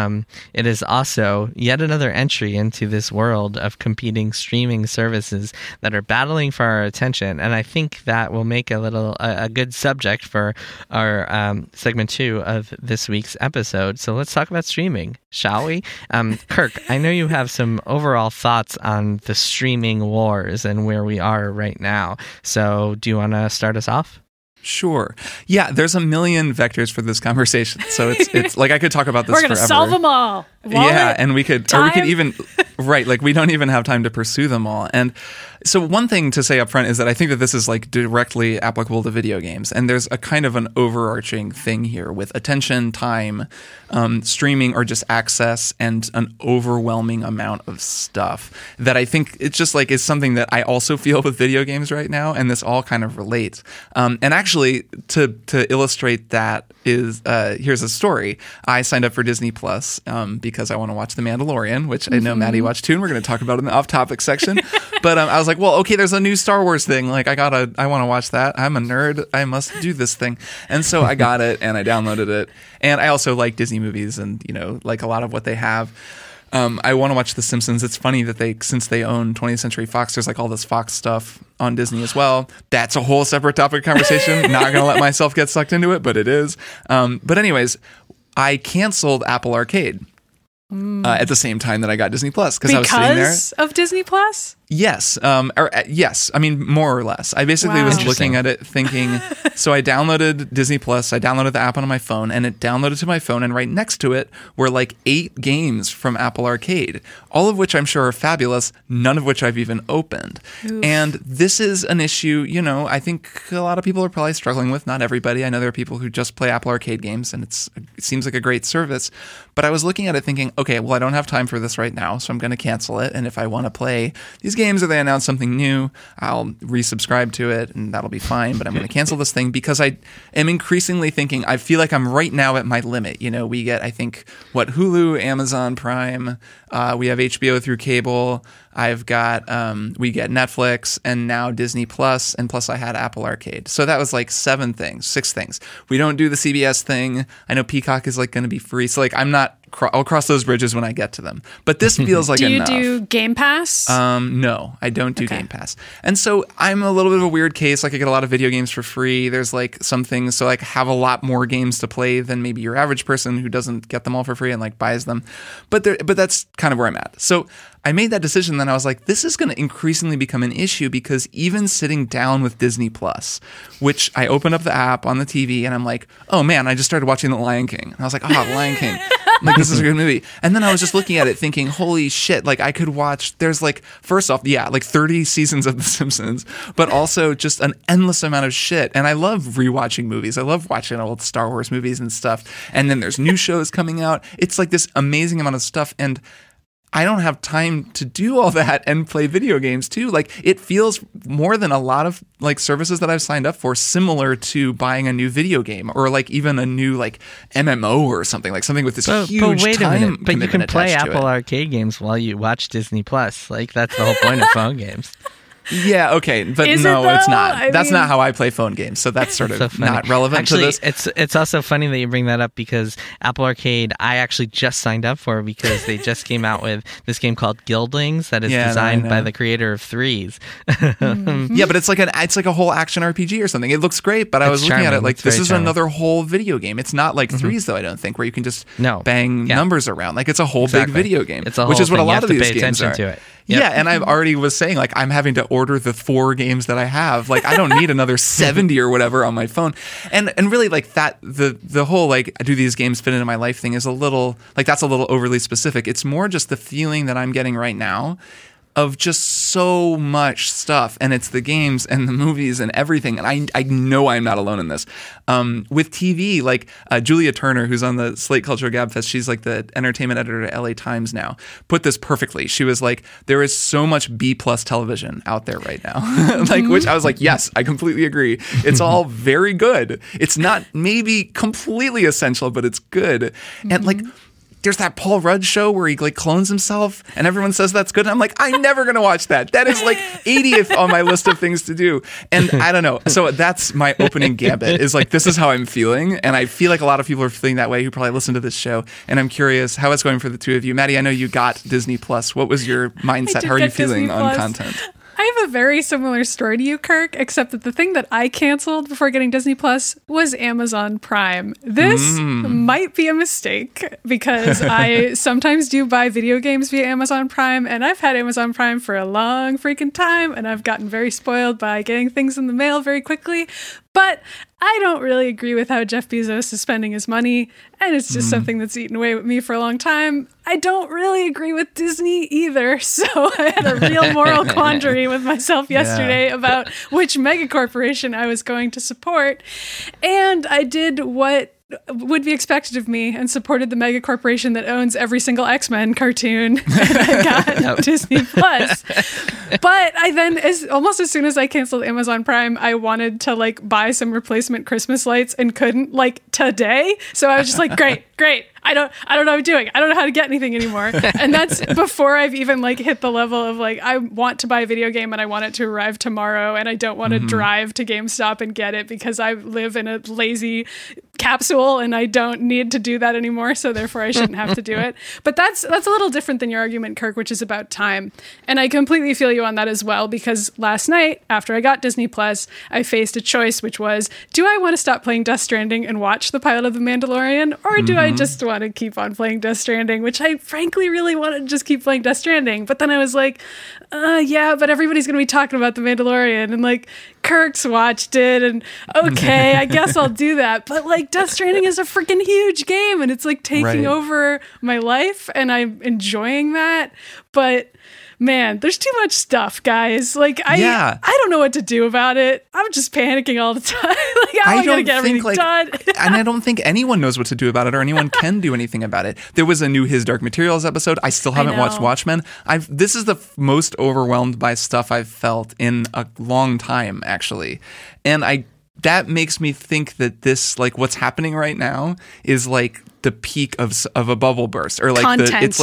It is also yet another entry into this world of competing streaming services that are battling for our attention, and I think that will make a good subject for our segment 2 of this week's episode. So let's talk about streaming, shall we? Kirk, I know you have some overall thoughts on the streaming wars and where we are right now. So do you want to start us off? Sure. Yeah, there's a million vectors for this conversation. So it's like I could talk about this forever. We're going to solve them all. Yeah, and we could even, right, like we don't even have time to pursue them all. And so one thing to say up front is that I think that this is like directly applicable to video games. And there's a kind of an overarching thing here with attention, time, streaming, or just access, and an overwhelming amount of stuff that I think it's just like is something that I also feel with video games right now. And this all kind of relates. And actually, to illustrate that is, here's a story. I signed up for Disney Plus because I want to watch The Mandalorian, which I know Maddie watched too, and we're going to talk about in the off-topic section. But I was like, well, okay, there's a new Star Wars thing. Like, I want to watch that. I'm a nerd. I must do this thing. And so I got it, and I downloaded it. And I also like Disney movies and, like a lot of what they have. I want to watch The Simpsons. It's funny that since they own 20th Century Fox, there's like all this Fox stuff on Disney as well. That's a whole separate topic of conversation. Not going to let myself get sucked into it, but it is. But anyways, I canceled Apple Arcade at the same time that I got Disney Plus because I was sitting there. Because of Disney Plus? Yes. Yes. I mean, more or less. I basically was looking at it thinking, so I downloaded Disney Plus, I downloaded the app on my phone, and it downloaded to my phone, and right next to it were like 8 games from Apple Arcade, all of which I'm sure are fabulous, none of which I've even opened. Oof. And this is an issue, I think a lot of people are probably struggling with, not everybody. I know there are people who just play Apple Arcade games, and it seems like a great service. But I was looking at it thinking, okay, well, I don't have time for this right now, so I'm going to cancel it, and if I want to play these games or they announce something new, I'll resubscribe to it and that'll be fine, but I'm going to cancel this thing because I am increasingly thinking I feel like I'm right now at my limit. We get, I think, Hulu, Amazon Prime, we have HBO through cable, I've got, we get Netflix and now Disney Plus, and plus I had Apple Arcade. So that was like 6 things. We don't do the CBS thing. I know Peacock is like going to be free. So like I'll cross those bridges when I get to them. But this feels like enough. Do you do Game Pass? No, I don't do Game Pass. And so I'm a little bit of a weird case. Like I get a lot of video games for free. There's like some things, so like have a lot more games to play than maybe your average person who doesn't get them all for free and like buys them. But that's kind of where I'm at. So I made that decision, then I was like, this is going to increasingly become an issue because even sitting down with Disney Plus, which I opened up the app on the TV and I'm like, oh man, I just started watching The Lion King. And I was like, Lion King. Like, this is a good movie. And then I was just looking at it thinking, holy shit, like I could watch, there's like, first off, like 30 seasons of The Simpsons, but also just an endless amount of shit. And I love rewatching movies. I love watching old Star Wars movies and stuff. And then there's new shows coming out. It's like this amazing amount of stuff. And I don't have time to do all that and play video games too. Like it feels more than a lot of like services that I've signed up for similar to buying a new video game or like even a new like MMO or something, like something with this huge wait time a minute. But you can play Apple it. Arcade games while you watch Disney Plus. Like that's the whole point of phone games. Yeah, okay, but Is no, it it's not. That's mean, not how I play phone games, so that's sort of so not relevant actually, to this. It's also funny that you bring that up because Apple Arcade, I actually just signed up for because they just came out with this game called Guildlings that is designed by the creator of Threes. Yeah, but it's like a whole action RPG or something. It looks great, but I was looking at it like this is another whole video game. It's not like Threes though, I don't think, where you can just bang numbers around. Like it's a whole big video game, it's a whole which is what thing. a lot of these pay games attention are. To it. Yeah, and I've already was saying, like, I'm having to order the 4 games that I have. Like, I don't need another 70 or whatever on my phone. And really, like, that, the whole, like, do these games fit into my life thing is a little, like, that's a little overly specific. It's more just the feeling that I'm getting right now of just so much stuff, and it's the games and the movies and everything, and I know I'm not alone in this. With TV, like Julia Turner, who's on the Slate Cultural Gabfest, she's like the entertainment editor at LA Times now, put this perfectly. She was like, there is so much B+ television out there right now. Like, which I was like, yes, I completely agree. It's all very good. It's not maybe completely essential, but it's good. And like, there's that Paul Rudd show where he like clones himself and everyone says that's good. And I'm like, I'm never going to watch that. That is like 80th on my list of things to do. And I don't know. So that's my opening gambit is like, this is how I'm feeling. And I feel like a lot of people are feeling that way who probably listen to this show. And I'm curious how it's going for the two of you. Maddie, I know you got Disney Plus. What was your mindset? How are you feeling on content? I have a very similar story to you, Kirk, except that the thing that I canceled before getting Disney Plus was Amazon Prime. This might be a mistake because I sometimes do buy video games via Amazon Prime, and I've had Amazon Prime for a long freaking time, and I've gotten very spoiled by getting things in the mail very quickly. But I don't really agree with how Jeff Bezos is spending his money, and it's just something that's eaten away with me for a long time. I don't really agree with Disney either, so I had a real moral quandary with myself yesterday about which megacorporation I was going to support, and I did what would be expected of me and supported the mega corporation that owns every single X-Men cartoon. And I got Disney Plus. But I then, almost as soon as I canceled Amazon Prime, I wanted to like buy some replacement Christmas lights and couldn't, like, today. So I was just like, great. I don't know what I'm doing. I don't know how to get anything anymore. And that's before I've even like hit the level of like, I want to buy a video game and I want it to arrive tomorrow, and I don't want to drive to GameStop and get it because I live in a lazy capsule and I don't need to do that anymore. So therefore I shouldn't have to do it. But that's a little different than your argument, Kirk, which is about time. And I completely feel you on that as well, because last night after I got Disney Plus, I faced a choice, which was, do I want to stop playing Death Stranding and watch the pilot of The Mandalorian? Or do I just want to keep on playing Death Stranding, which I frankly really want to just keep playing Death Stranding. But then I was like, yeah, but everybody's going to be talking about The Mandalorian, and like Kirk's watched it, and okay, I guess I'll do that. But like Death Stranding is a freaking huge game, and it's like taking over my life, and I'm enjoying that. But man, there's too much stuff, guys. Like, I don't know what to do about it. I'm just panicking all the time. Like, how am I going to get everything done? And I don't think anyone knows what to do about it, or anyone can do anything about it. There was a new His Dark Materials episode. I still haven't watched Watchmen. This is the most overwhelmed by stuff I've felt in a long time, actually. And that makes me think that this, like, what's happening right now is like the peak of a bubble burst, or like it's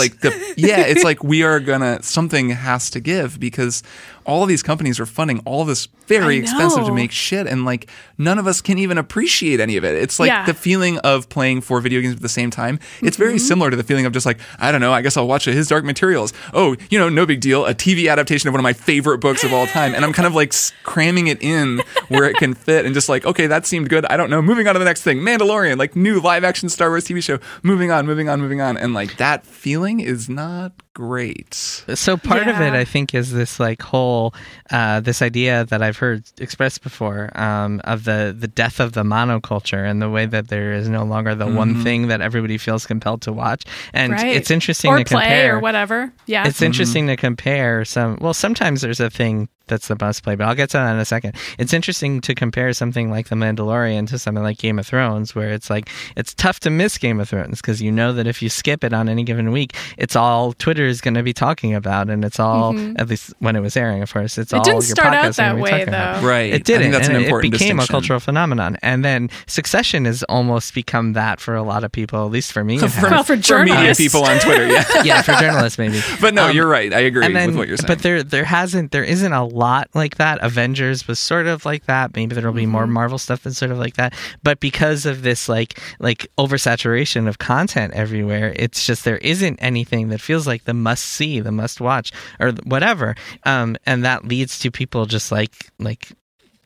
like something has to give, because all of these companies are funding all of this very expensive to make shit, and like none of us can even appreciate any of it. It's like the feeling of playing 4 video games at the same time. It's very similar to the feeling of just like, I don't know, I guess I'll watch His Dark Materials. Oh, no big deal. A TV adaptation of one of my favorite books of all time. And I'm kind of like cramming it in where it can fit, and just like, okay, that seemed good. I don't know. Moving on to the next thing. Mandalorian, like new live action Star Wars TV show. Moving on. And like that feeling is not great. So part of it, I think, is this like whole this idea that I've heard expressed before of the death of the monoculture, and the way that there is no longer the one thing that everybody feels compelled to watch. And it's interesting to compare, or whatever. Yeah, it's interesting to compare sometimes there's a thing that's the must play, but I'll get to that in a second. It's interesting to compare something like The Mandalorian to something like Game of Thrones, where it's like, it's tough to miss Game of Thrones, because you know that if you skip it on any given week, it's all Twitter is going to be talking about, and it's all, at least when it was airing, of course, it's all your podcast. It didn't start out that way, though. Right. It didn't. That's an important it became distinction. A cultural phenomenon. And then Succession has almost become that for a lot of people, at least for me. For journalists. For media people on Twitter, yeah, for journalists maybe. But no, you're right. I agree with what you're saying. But there isn't a lot like that. Avengers was sort of like that. Maybe there'll be more Marvel stuff that's sort of like that. But because of this like oversaturation of content everywhere, it's just there isn't anything that feels like the must see, the must watch, or whatever. And that leads to people just like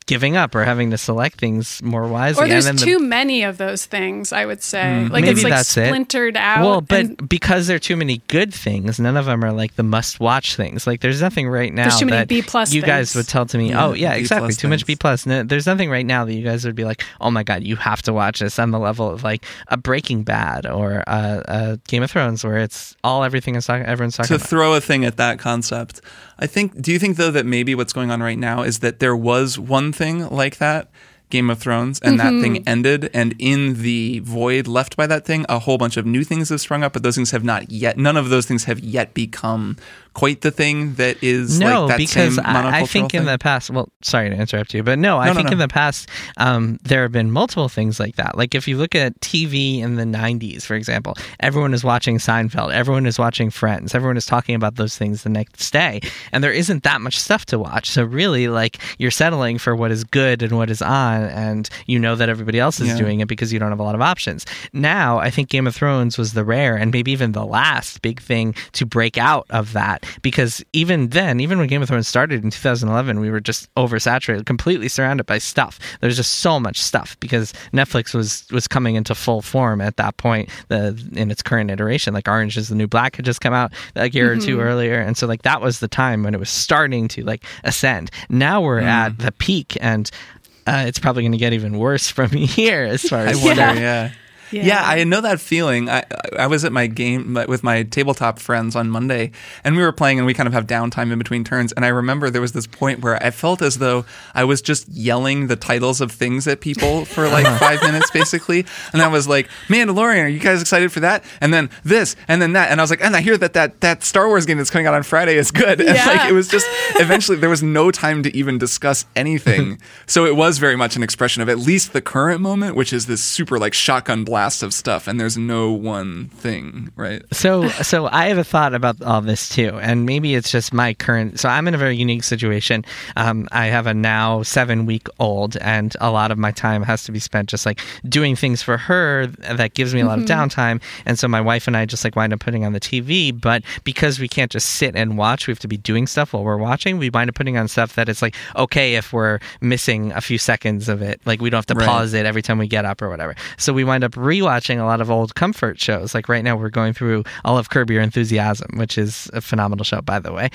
giving up or having to select things more wisely. Or there's and then too many of those things, I would say. Like maybe it's like that's splintered out. Well, but because there are too many good things, none of them are like the must-watch things. Like there's nothing right now There's too many that B+ you guys things. would tell to me, exactly, too much B+. No, there's nothing right now that you guys would be like, oh my God, you have to watch this on the level of like a Breaking Bad or a Game of Thrones where it's everything everyone's talking to about. throw a thing at that concept. Do you think though that maybe what's going on right now is that there was one thing like that, Game of Thrones, and that thing ended, and in the void left by that thing, a whole bunch of new things have sprung up, but those things have not yet, none of those things have yet become quite the thing that is like that because same monocultural I think thing? in the past, well, sorry to interrupt you, but I think in the past, there have been multiple things like that. Like if you look at TV in the 90s, for example, everyone is watching Seinfeld, everyone is watching Friends, everyone is talking about those things the next day, and there isn't that much stuff to watch. So really, like, you're settling for what is good and what is on, and you know that everybody else is doing it because you don't have a lot of options. Now, I think Game of Thrones was the rare and maybe even the last big thing to break out of that. Because even then, even when Game of Thrones started in 2011, we were just oversaturated, completely surrounded by stuff. There's just so much stuff because Netflix was coming into full form at that point in its current iteration. Like Orange is the New Black had just come out a year or two earlier. And so like that was the time when it was starting to like ascend. Now we're at the peak, and it's probably going to get even worse from here as far as I wonder, Yeah, I know that feeling. I was at my game with my tabletop friends on Monday, and we were playing, and we kind of have downtime in between turns. And I remember there was this point where I felt as though I was just yelling the titles of things at people for like 5 minutes, basically. And I was like, Mandalorian, are you guys excited for that? And then this, and then that. And I was like, and I hear that Star Wars game that's coming out on Friday is good. And like it was just, eventually there was no time to even discuss anything. So it was very much an expression of at least the current moment, which is this super like shotgun blast of stuff, and there's no one thing, right? So I have a thought about all this too, and maybe it's just my current. So I'm in a very unique situation. I have a now 7-week-old, and a lot of my time has to be spent just like doing things for her that gives me a lot of downtime. And so my wife and I just like wind up putting on the TV, but because we can't just sit and watch, we have to be doing stuff while we're watching. We wind up putting on stuff that it's like okay if we're missing a few seconds of it, like we don't have to pause it every time we get up or whatever. So we wind up rewatching a lot of old comfort shows. Like right now we're going through all of Curb Your Enthusiasm, which is a phenomenal show, by the way.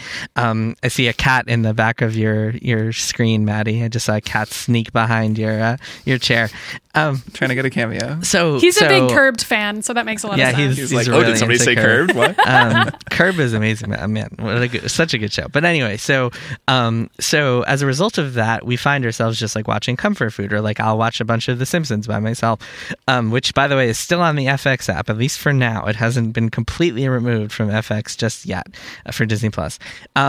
I see a cat in the back of your screen, Maddie. I just saw a cat sneak behind your chair. Trying to get a cameo. So he's a big Curbed fan, so that makes a lot of sense. He's like, really did somebody say Curbed? What? Curb is amazing, man. Such a good show. But anyway, so as a result of that, we find ourselves just like watching comfort food, or like I'll watch a bunch of The Simpsons by myself, which by the way is still on the FX app, at least for now. It hasn't been completely removed from FX just yet for Disney Plus.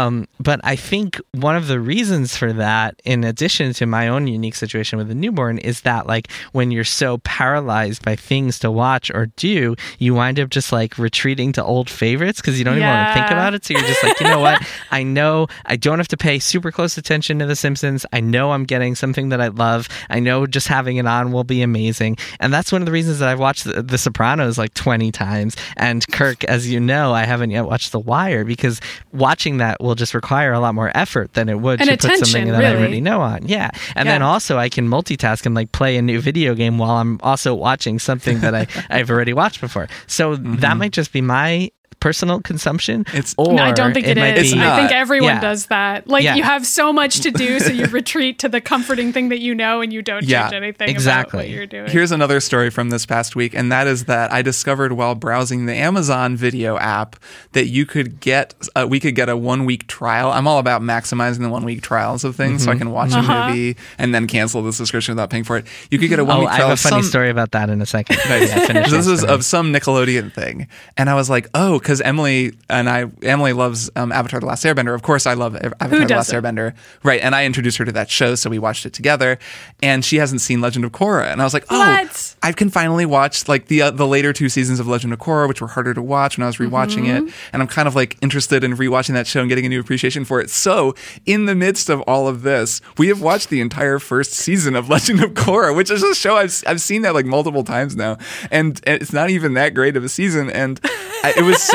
But I think one of the reasons for that, in addition to my own unique situation with a newborn, is that like when you're so paralyzed by things to watch or do, you wind up just like retreating to old favorites because you don't even want to think about it. So you're just like, you know what? I know I don't have to pay super close attention to The Simpsons. I know I'm getting something that I love. I know just having it on will be amazing. And that's one of the reasons that I've watched The Sopranos like 20 times. And Kirk, as you know, I haven't yet watched The Wire because watching that will just require a lot more effort than it would to put something that I already know on. Yeah. And then also I can multitask and like play a new video game while I'm also watching something that I've already watched before. So that might just be my personal consumption. I don't think it is. I think everyone does that. Like you have so much to do, so you retreat to the comforting thing that you know, and you don't change anything about what you're doing. Here's another story from this past week, and that is that I discovered while browsing the Amazon Video app that you could get we could get a 1-week trial. I'm all about maximizing the 1-week trials of things, so I can watch a movie and then cancel the subscription without paying for it. You could get a 1-week trial. I have a funny story about that in a second. This is of some Nickelodeon thing, and I was like, oh, because Emily loves Avatar: The Last Airbender. Of course, I love Avatar: The Last Airbender. Right, and I introduced her to that show, so we watched it together. And she hasn't seen Legend of Korra, and I was like, oh, what? I can finally watch like the later 2 seasons of Legend of Korra, which were harder to watch when I was rewatching it. And I'm kind of like interested in rewatching that show and getting a new appreciation for it. So, in the midst of all of this, we have watched the entire first season of Legend of Korra, which is a show I've seen that like multiple times now, and it's not even that great of a season. And it was so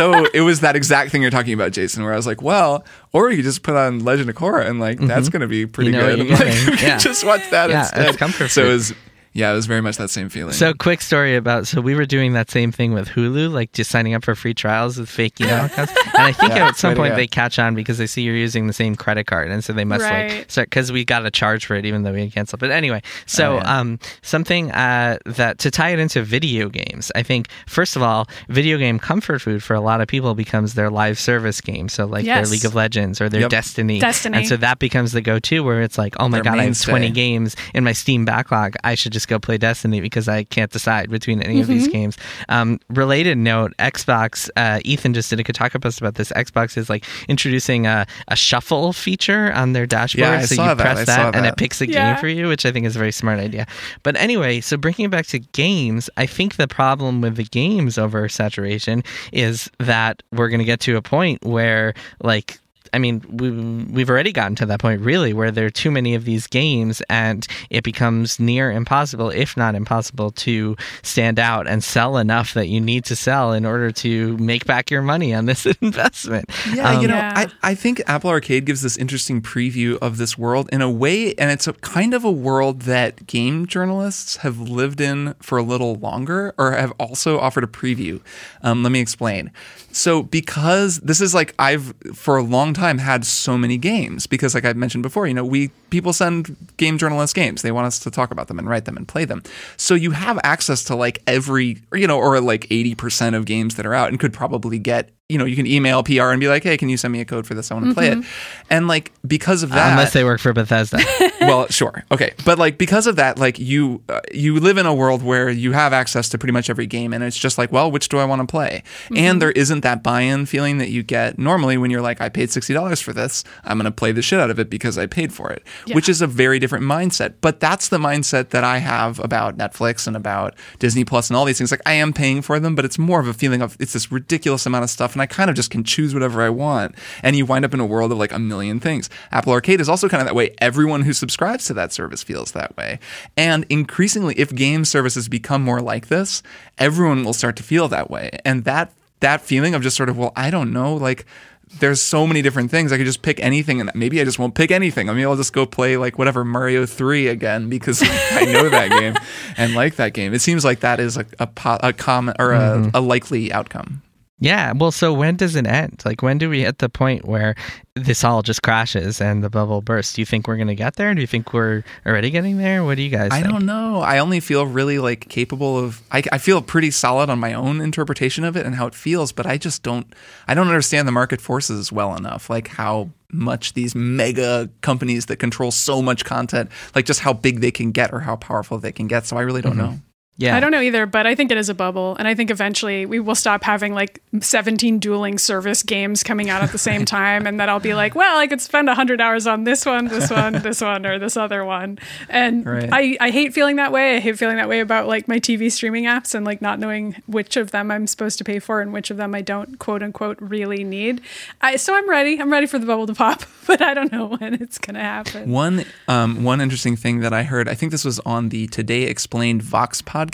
so it was that exact thing you're talking about, Jason, where I was like, well, or you just put on Legend of Korra and like that's going to be pretty good. And like, just watch that instead. It's comfort so food. It was very much that same feeling. So quick story so we were doing that same thing with Hulu, like just signing up for free trials with fake email accounts. And I think at some point they catch on because they see you're using the same credit card. And so they must like start, because we got a charge for it even though we had canceled. But anyway, so something that to tie it into video games, I think, first of all, video game comfort food for a lot of people becomes their live service game. So like their League of Legends or their Destiny. And so that becomes the go-to where it's like, oh my God, I have 20 games in my Steam backlog. I should just go play Destiny because I can't decide between any of these games. Related note, Xbox, Ethan just did a Kotaku post about this. Xbox is like introducing a shuffle feature on their dashboard. So you press that and it picks a game for you, which I think is a very smart idea. But anyway, so bringing it back to games, I think the problem with the games oversaturation is that we're going to get to a point where like, I mean, we've already gotten to that point, really, where there are too many of these games and it becomes near impossible, if not impossible, to stand out and sell enough that you need to sell in order to make back your money on this investment. Yeah, I think Apple Arcade gives this interesting preview of this world in a way, and it's a kind of a world that game journalists have lived in for a little longer or have also offered a preview. Let me explain. So because this is like I've for a long time had so many games because like I mentioned before, people send game journalists games. They want us to talk about them and write them and play them. So you have access to like every, or like 80% of games that are out and could probably get, you can email PR and be like, hey, can you send me a code for this? I want to play it. And like, because of that. Unless they work for Bethesda. Well, sure. Okay. But like, because of that, like you live in a world where you have access to pretty much every game and it's just like, well, which do I want to play? And there isn't that buy-in feeling that you get normally when you're like, I paid $60 for this. I'm going to play the shit out of it because I paid for it, which is a very different mindset. But that's the mindset that I have about Netflix and about Disney Plus and all these things. Like I am paying for them, but it's more of a feeling of it's this ridiculous amount of stuff and I kind of just can choose whatever I want. And you wind up in a world of like a million things. Apple Arcade is also kind of that way. Everyone who subscribes to that service feels that way. And increasingly, if game services become more like this, everyone will start to feel that way. And that feeling of just sort of, well, I don't know, like there's so many different things. I could just pick anything and maybe I just won't pick anything. I mean, I'll just go play like whatever Mario 3 again because I know that game and like that game. It seems like that is a common or a likely outcome. Yeah, well, so when does it end? Like, when do we hit the point where this all just crashes and the bubble bursts? Do you think we're going to get there? Do you think we're already getting there? What do you guys think? I don't know. I only feel really like capable of, I feel pretty solid on my own interpretation of it and how it feels, but I don't understand the market forces well enough, like how much these mega companies that control so much content, like just how big they can get or how powerful they can get. So I really don't know. Yeah. I don't know either, but I think it is a bubble. And I think eventually we will stop having like 17 dueling service games coming out at the same time. And then I'll be like, well, I could spend 100 hours on this one, or this other one. And I hate feeling that way. I hate feeling that way about like my TV streaming apps and like not knowing which of them I'm supposed to pay for and which of them I don't, quote unquote, really need. So I'm ready. I'm ready for the bubble to pop, but I don't know when it's going to happen. One interesting thing that I heard, I think this was on the Today Explained Vox podcast.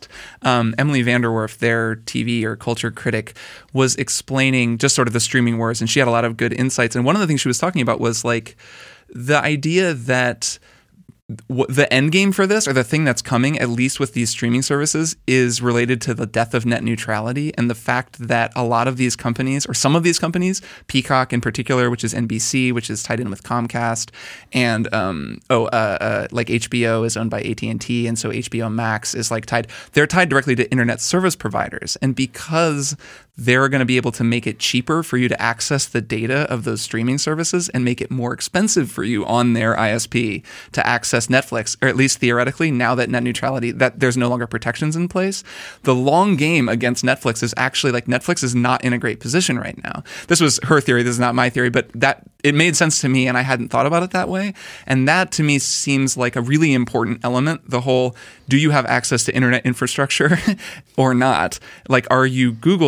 Emily Vanderwerf, their TV or culture critic, was explaining just sort of the streaming wars, and she had a lot of good insights. And one of the things she was talking about was like the idea that the end game for this, or the thing that's coming, at least with these streaming services, is related to the death of net neutrality and the fact that a lot of these companies, or some of these companies, Peacock in particular, which is NBC, which is tied in with Comcast, and like HBO is owned by AT&T, and so HBO Max is like they're tied directly to internet service providers. And because they're going to be able to make it cheaper for you to access the data of those streaming services and make it more expensive for you on their ISP to access Netflix, or at least theoretically, now that net neutrality, that there's no longer protections in place, the long game against Netflix is actually like Netflix is not in a great position right now. This was her theory. This is not my theory, but that it made sense to me and I hadn't thought about it that way. And that to me seems like a really important element. The whole, do you have access to internet infrastructure or not? Like, are you Google or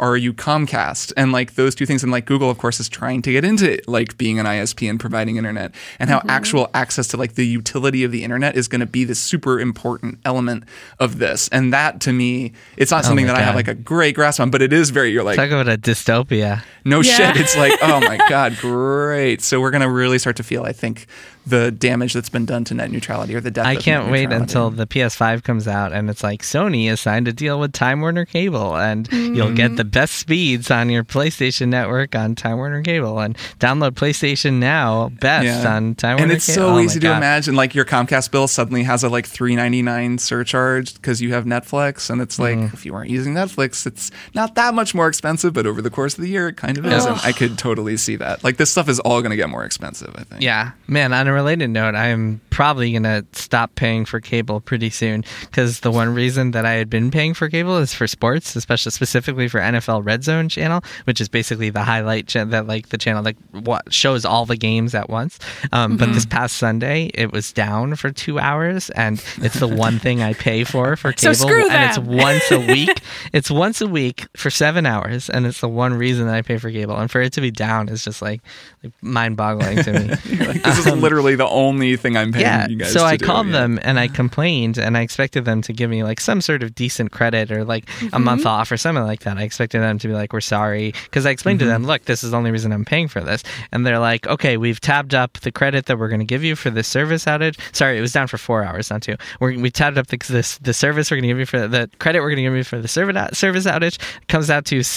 are you Comcast? And like those two things. And like Google, of course, is trying to get into like being an ISP and providing internet, and how actual access to like the utility of the internet is going to be this super important element of this. And that to me, it's not something that I have like a great grasp on, but it is very, you're like, talk about a dystopia. No shit. It's like, oh my God, great. So we're going to really start to feel, I think, the damage that's been done to net neutrality, or the death of net neutrality. I can't wait until the PS5 comes out and it's like, Sony has signed a deal with Time Warner Cable, and you'll get the best speeds on your PlayStation network on Time Warner Cable, and download PlayStation Now best on Time Warner Cable. And it's so easy to imagine, like your Comcast bill suddenly has a like $3.99 surcharge because you have Netflix, and it's like, if you weren't using Netflix, it's not that much more expensive, but over the course of the year, it kind of is. And I could totally see that. Like this stuff is all going to get more expensive, I think. Yeah, man. On a related note, I'm probably going to stop paying for cable pretty soon, because the one reason that I had been paying for cable is for sports, especially specifically for NFL Red Zone channel, which is basically the highlight that like the channel that shows all the games at once. But this past Sunday, it was down for 2 hours, and it's the one thing I pay for cable. So screw and that. It's once a week. It's once a week for 7 hours, and it's the one reason that I pay for cable. And for it to be down is just like mind-boggling to me. Like, this is literally the only thing I'm paying you guys so to I do. called them and I complained, and I expected them to give me like some sort of decent credit or like a month off or something like that. I expected them to be like, we're sorry, because I explained to them, look, this is the only reason I'm paying for this. And they're like, okay, we've tabbed up the credit that we're going to give you for this service outage. Sorry, it was down for 4 hours, not 2. We tabbed up the service we're going to give you for the credit we're going to give you for the service outage. It comes out to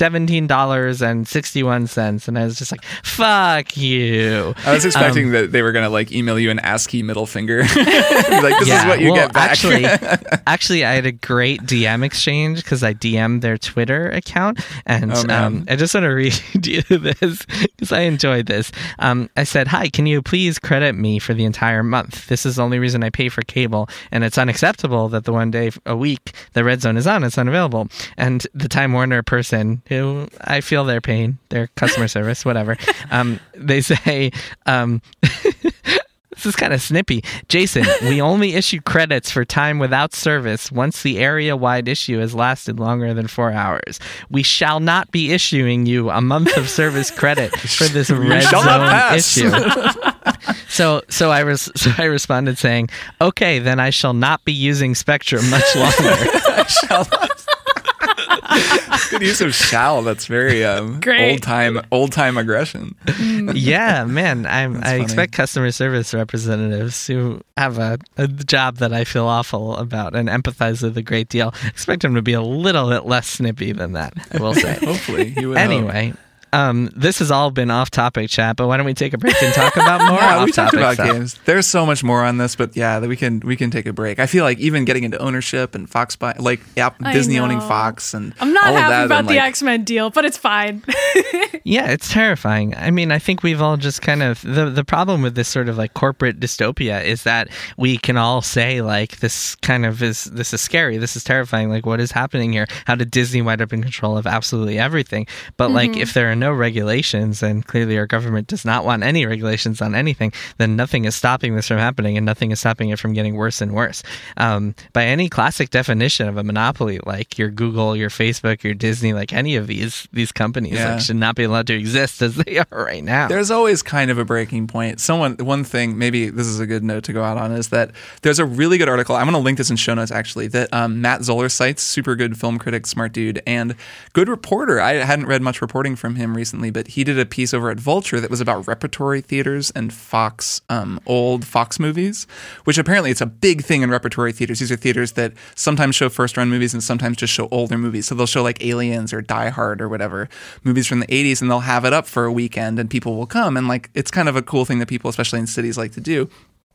$17.61. And I was just like, fuck you. I was expecting that they were going to like email you an ASCII middle finger. Like, this is what you get back. Actually, I had a great DM exchange because I DM'd their Twitter account, and I just want to read you this because I enjoyed this. I said, hi, can you please credit me for the entire month? This is the only reason I pay for cable, and it's unacceptable that the one day a week the Red Zone is on, it's unavailable. And the Time Warner person, who I feel their pain, their customer service, whatever, they say, this is kind of snippy. Jason, we only issue credits for time without service once the area-wide issue has lasted longer than 4 hours. We shall not be issuing you a month of service credit for this Red Zone issue. So I responded saying, okay, then I shall not be using Spectrum much longer. Good use of shall. That's very old time aggression. Yeah, man. I expect customer service representatives who have a job that I feel awful about and empathize with a great deal. I expect them to be a little bit less snippy than that, I will say. Hopefully. You would anyway. hope. This has all been off-topic chat, but why don't we take a break and talk about more we talked about stuff. games. There's so much more on this, but yeah, we can take a break. I feel like even getting into ownership and Fox Disney owning Fox and I'm not all happy of that, about the X-Men deal, but it's fine. Yeah, it's terrifying. I mean, I think we've all just kind of the problem with this sort of like corporate dystopia is that we can all say like this is scary, this is terrifying, like what is happening here? How did Disney wind up in control of absolutely everything? But like if there are no regulations, and clearly our government does not want any regulations on anything, then nothing is stopping this from happening, and nothing is stopping it from getting worse and worse. By any classic definition of a monopoly, like your Google, your Facebook, your Disney, like any of these companies like, should not be allowed to exist as they are right now. There's always kind of a breaking point. One thing, maybe this is a good note to go out on, is that there's a really good article. I'm going to link this in show notes actually, that Matt Zoller cites, super good film critic, smart dude, and good reporter. I hadn't read much reporting from him recently, but he did a piece over at Vulture that was about repertory theaters and Fox, old Fox movies, which apparently it's a big thing in repertory theaters. These are theaters that sometimes show first-run movies and sometimes just show older movies. So they'll show like Aliens or Die Hard or whatever, movies from the 80s, and they'll have it up for a weekend and people will come. And like, it's kind of a cool thing that people, especially in cities, like to do.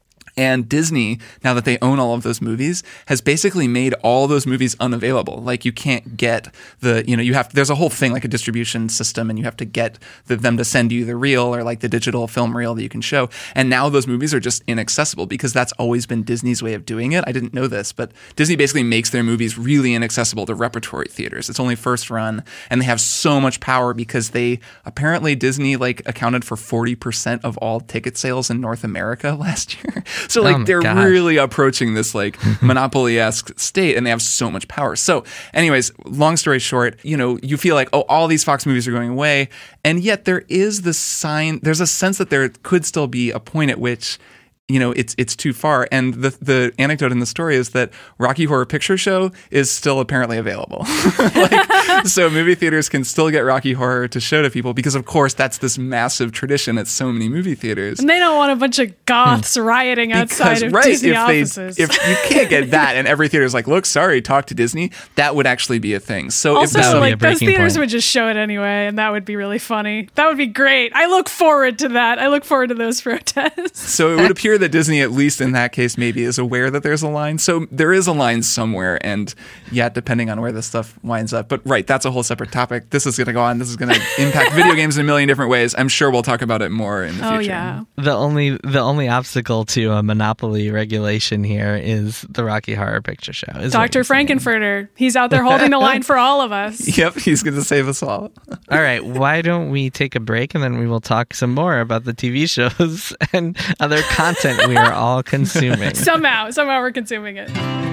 And Disney, now that they own all of those movies, has basically made all those movies unavailable. Like you can't get there's a whole thing like a distribution system, and you have to get them to send you the reel or like the digital film reel that you can show. And now those movies are just inaccessible because that's always been Disney's way of doing it. I didn't know this, but Disney basically makes their movies really inaccessible to repertory theaters. It's only first run, and they have so much power because Disney like accounted for 40% of all ticket sales in North America last year. So like they're God. really approaching this like Monopoly-esque state, and they have so much power. So anyways, long story short, you feel like, oh, all these Fox movies are going away, and yet there's a sense that there could still be a point at which it's too far. And the anecdote in the story is that Rocky Horror Picture Show is still apparently available. So movie theaters can still get Rocky Horror to show to people because, of course, that's this massive tradition at so many movie theaters. And they don't want a bunch of goths rioting outside of Disney offices. If you can't get that and every theater's like, look, sorry, talk to Disney, that would actually be a thing. So also, that would be a like, those breaking theaters point. would just show it anyway, and that would be really funny. That would be great. I look forward to that. I look forward to those protests. So it would appear that Disney, at least in that case, maybe is aware that there's a line. So there is a line somewhere, and yeah, depending on where this stuff winds up. But right, that's a whole separate topic. This is going to go on. This is going to impact video games in a million different ways. I'm sure we'll talk about it more in the future. Oh, yeah. The only obstacle to a monopoly regulation here is the Rocky Horror Picture Show. Dr. Frankenfurter. He's out there holding the line for all of us. Yep, he's going to save us all. All right, why don't we take a break and then we will talk some more about the TV shows and other content we are all consuming. Somehow we're consuming it.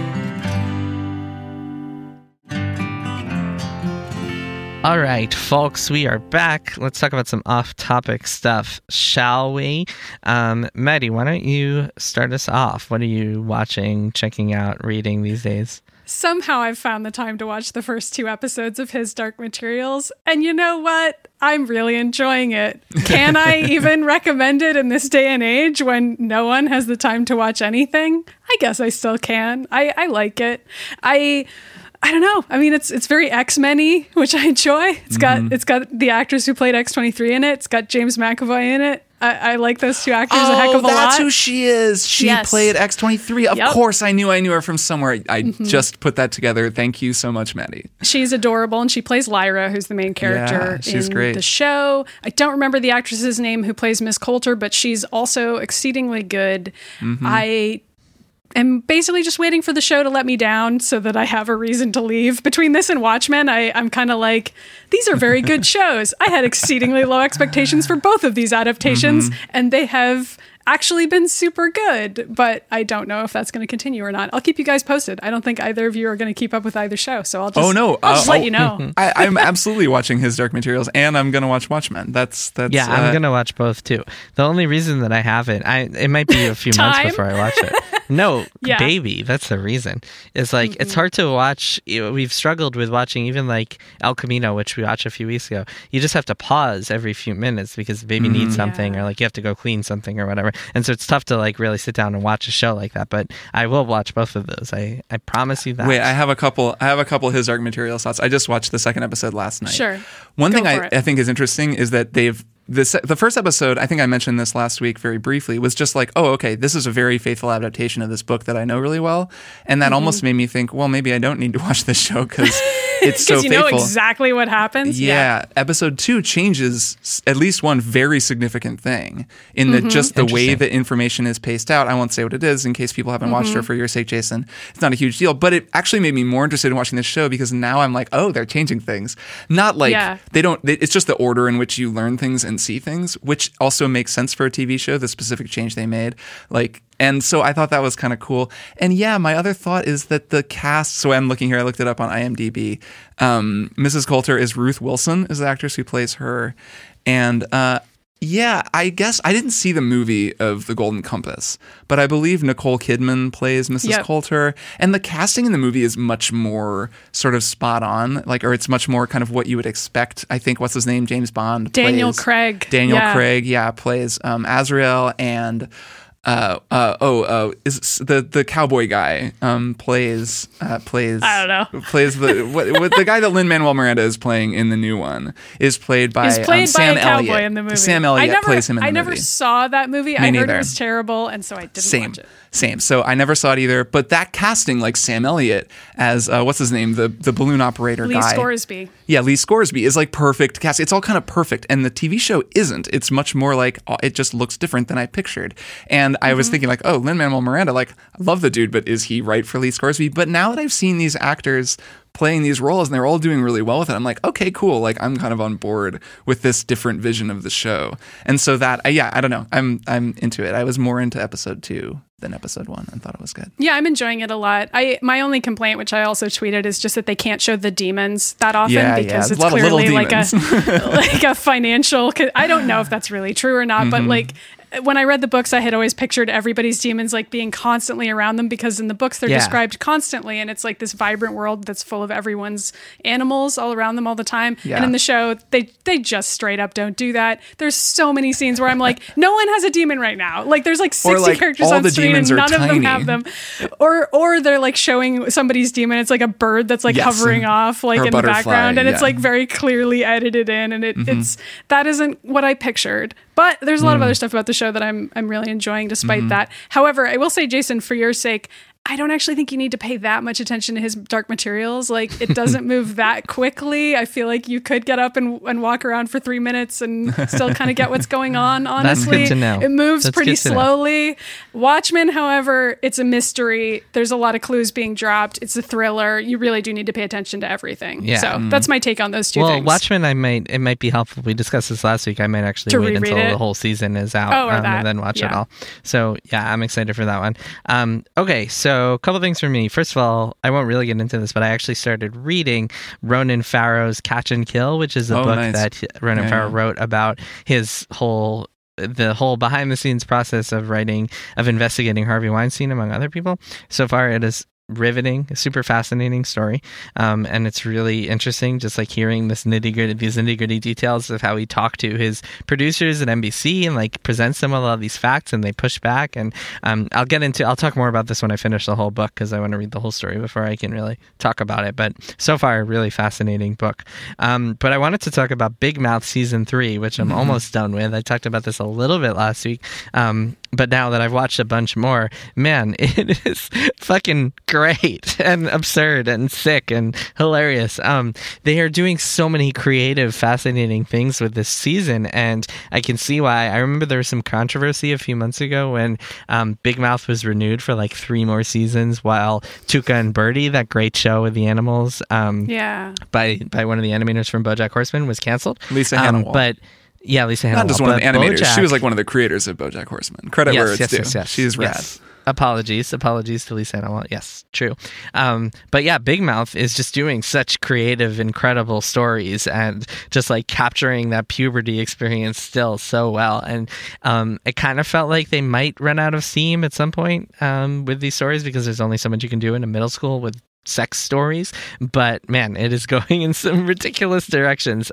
All right, folks, we are back. Let's talk about some off-topic stuff, shall we? Maddie, why don't you start us off? What are you watching, checking out, reading these days? Somehow I've found the time to watch the first 2 episodes of His Dark Materials, and you know what? I'm really enjoying it. Can I even recommend it in this day and age when no one has the time to watch anything? I guess I still can. I like it. I don't know. I mean, it's very X-Men-y, which I enjoy. It's got the actress who played X-23 in it. It's got James McAvoy in it. I like those 2 actors a heck of a lot. That's who she is. She played X-23. Of course, I knew her from somewhere. I just put that together. Thank you so much, Maddie. She's adorable, and she plays Lyra, who's the main character in great. the show. I don't remember the actress's name who plays Miss Coulter, but she's also exceedingly good. I am basically just waiting for the show to let me down so that I have a reason to leave. Between this and Watchmen, I'm kind of like, these are very good shows. I had exceedingly low expectations for both of these adaptations, and they have actually been super good, but I don't know if that's going to continue or not. I'll keep you guys posted. I don't think either of you are going to keep up with either show, so I'll just let you know. I'm absolutely watching His Dark Materials, and I'm going to watch Watchmen. That's yeah, I'm going to watch both too. The only reason that I haven't, it might be a few months before I watch it. No, baby, that's the reason. It's like, it's hard to watch. We've struggled with watching even like El Camino, which we watched a few weeks ago. You just have to pause every few minutes because baby needs something, or like you have to go clean something or whatever. And so it's tough to like really sit down and watch a show like that. But I will watch both of those. I promise you that. Wait, I have a couple His Dark Materials thoughts. I just watched the second episode last night. Sure. One thing I think is interesting is that the first episode, I think I mentioned this last week very briefly, was just like, oh, okay, this is a very faithful adaptation of this book that I know really well. And that almost made me think, well, maybe I don't need to watch this show because it's so faithful. Because you know exactly what happens? Yeah. Episode 2 changes at least one very significant thing in that just the way that information is paced out. I won't say what it is in case people haven't watched her for your sake, Jason. It's not a huge deal, but it actually made me more interested in watching this show because now I'm like, oh, they're changing things. Not like it's just the order in which you learn things and see things, which also makes sense for a TV show, the specific change they made. And so I thought that was kind of cool. And yeah, my other thought is that the cast, so I'm looking here, I looked it up on IMDb. Mrs. Coulter is Ruth Wilson, is the actress who plays her. And yeah, I guess I didn't see the movie of The Golden Compass, but I believe Nicole Kidman plays Mrs. Coulter. And the casting in the movie is much more sort of spot on, or it's much more kind of what you would expect. I think, what's his name? James Bond. Daniel Craig. Craig, plays Azrael, and is the cowboy guy plays I don't know, plays the guy that Lin-Manuel Miranda is playing in the new one is played by Sam a cowboy Elliott in the movie. Sam Elliott plays him in the movie. I never saw that movie. I heard it was terrible, and so I didn't watch it. Same. So I never saw it either. But that casting, like Sam Elliott as what's his name, the balloon operator guy, Lee Scoresby. Yeah, Lee Scoresby is like perfect cast. It's all kind of perfect, and the TV show isn't. It's much more like it just looks different than I pictured. And I was thinking like, oh, Lin-Manuel Miranda, I love the dude, but is he right for Lee Scoresby? But now that I've seen these actors playing these roles and they're all doing really well with it, I'm like, okay, cool. I'm kind of on board with this different vision of the show. And so that, I don't know. I'm into it. I was more into episode 2 than episode 1 and thought it was good. Yeah, I'm enjoying it a lot. My only complaint, which I also tweeted, is just that they can't show the demons that often because it's clearly like a financial. I don't know if that's really true or not, but like when I read the books, I had always pictured everybody's demons like being constantly around them, because in the books they're described constantly, and it's like this vibrant world that's full of everyone's animals all around them all the time. Yeah. And in the show, they just straight up don't do that. There's so many scenes where I'm like, no one has a demon right now. Like there's like 60 characters on screen and none of them have them. Or they're like showing somebody's demon. It's like a bird that's like hovering off like in the background, and it's like very clearly edited in, and it's that isn't what I pictured. But there's a lot of other stuff about the show that I'm really enjoying despite that. However, I will say, Jason, for your sake, I don't actually think you need to pay that much attention to his Dark Materials. Like, it doesn't move that quickly. I feel like you could get up and walk around for 3 minutes and still kind of get what's going on, honestly. That's good to know. It moves pretty slowly. Watchmen, however, it's a mystery. There's a lot of clues being dropped. It's a thriller. You really do need to pay attention to everything. Yeah. So that's my take on those two things. Well, Watchmen, it might be helpful. We discussed this last week. I might actually wait until the whole season is out and then watch it all. So, yeah, I'm excited for that one. Okay, so a couple things for me. First of all, I won't really get into this, but I actually started reading Ronan Farrow's Catch and Kill, which is a book that Ronan Farrow wrote about the whole behind the scenes process of investigating Harvey Weinstein, among other people. So far, it is riveting, a super fascinating story, and it's really interesting just like hearing these nitty-gritty details of how he talked to his producers at NBC and like presents them with all these facts, and they push back. And I'll talk more about this when I finish the whole book, because I want to read the whole story before I can really talk about it. But so far, a really fascinating book. But I wanted to talk about Big Mouth season 3, which I'm almost done with. I talked about this a little bit last week, but now that I've watched a bunch more, man, it is fucking great and absurd and sick and hilarious. They are doing so many creative, fascinating things with this season, and I can see why. I remember there was some controversy a few months ago when Big Mouth was renewed for like 3 more seasons, while Tuca and Birdie, that great show with the animals, by one of the animators from BoJack Horseman, was canceled. Lisa Hannawalt. Lisa Hannawalt. Not just one of the animators. She was like one of the creators of BoJack Horseman. Credit where it's due. Yes. She's rad. Yes. Apologies to Lisa Hannawalt. Yes, true. But yeah, Big Mouth is just doing such creative, incredible stories and just like capturing that puberty experience still so well. And it kind of felt like they might run out of steam at some point with these stories, because there's only so much you can do in a middle school with sex stories, but man, it is going in some ridiculous directions.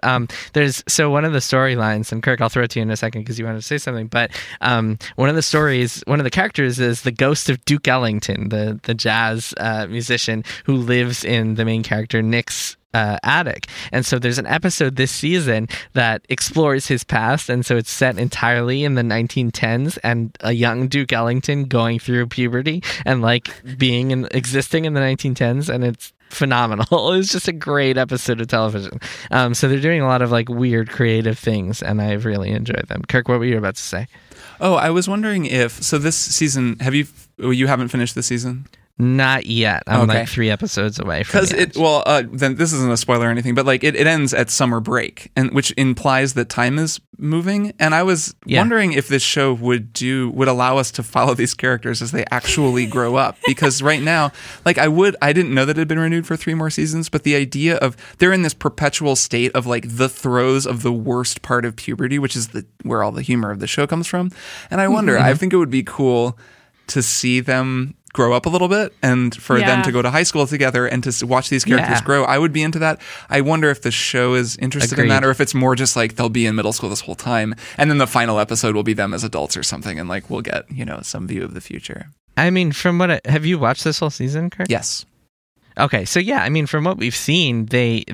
So one of the storylines, and Kirk, I'll throw it to you in a second because you wanted to say something, but one of the characters is the ghost of Duke Ellington, the jazz musician who lives in the main character Nick's attic. And so there's an episode this season that explores his past, and so it's set entirely in the 1910s and a young Duke Ellington going through puberty and like existing in the 1910s, and it's phenomenal. It was just a great episode of television. So they're doing a lot of like weird creative things, and I've really enjoyed them. Kirk, what were you about to say? Oh, I was wondering if this season, you haven't finished the season? Not yet. I'm like 3 episodes away from it. Then this isn't a spoiler or anything, but like it ends at summer break, and which implies that time is moving. And I was wondering if this show would allow us to follow these characters as they actually grow up. Because right now, like I didn't know that it had been renewed for 3 more seasons, but the idea of they're in this perpetual state of like the throes of the worst part of puberty, which is where all the humor of the show comes from. And I wonder, I think it would be cool to see them grow up a little bit, and for them to go to high school together and to watch these characters grow. I would be into that. I wonder if the show is interested in that, or if it's more just like they'll be in middle school this whole time, and then the final episode will be them as adults or something, and like we'll get some view of the future. I mean, have you watched this whole season, Kurt? Yes. Okay, so yeah, I mean, from what we've seen, the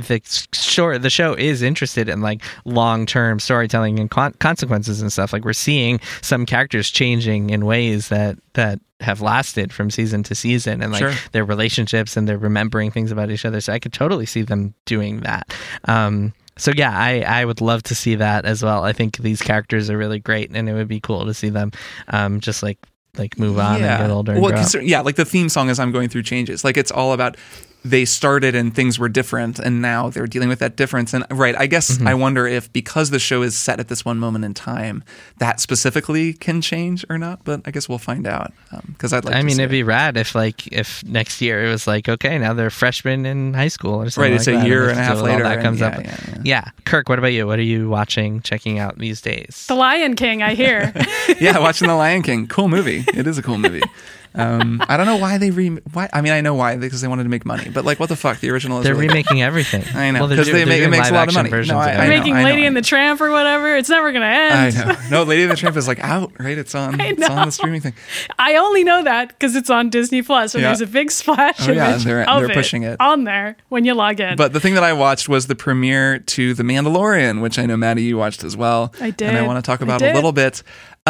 show is interested in like long-term storytelling and consequences and stuff. Like we're seeing some characters changing in ways that have lasted from season to season, and like their relationships, and they're remembering things about each other. So I could totally see them doing that. So yeah, I would love to see that as well. I think these characters are really great, and it would be cool to see them just like move on and get older and grow up. Like the theme song as I'm going through changes. Like it's all about they started and things were different, and now they're dealing with that difference. And right, I guess I wonder if because the show is set at this one moment in time, that specifically can change or not. But I guess we'll find out, because I'd like. I to mean, see it'd be rad if next year it was like, okay, now they're freshmen in high school or something. Right, it's like a that, year and and a half later. That comes and, up. Yeah. Kirk, what about you? What are you watching, checking out these days? The Lion King, I hear. Yeah, watching The Lion King. Cool movie. It is a cool movie. I don't know why they why. I mean, I know why, because they wanted to make money. But like, what the fuck? The original is They're really remaking everything. I know, Well, because it makes a lot of money. versions No, of I it. They're know, making Lady and the Tramp or whatever. It's never going to I end. know. No, Lady and the Tramp is like out, right? It's on. It's on the streaming thing. I only know that because it's on Disney Plus, and Yeah. there's a big splash Oh, yeah, image they're of pushing it. on there when you log in. But the thing that I watched was the premiere to The Mandalorian, which I know, Maddie, you watched as well. I did. And I want to talk about I a did. little bit.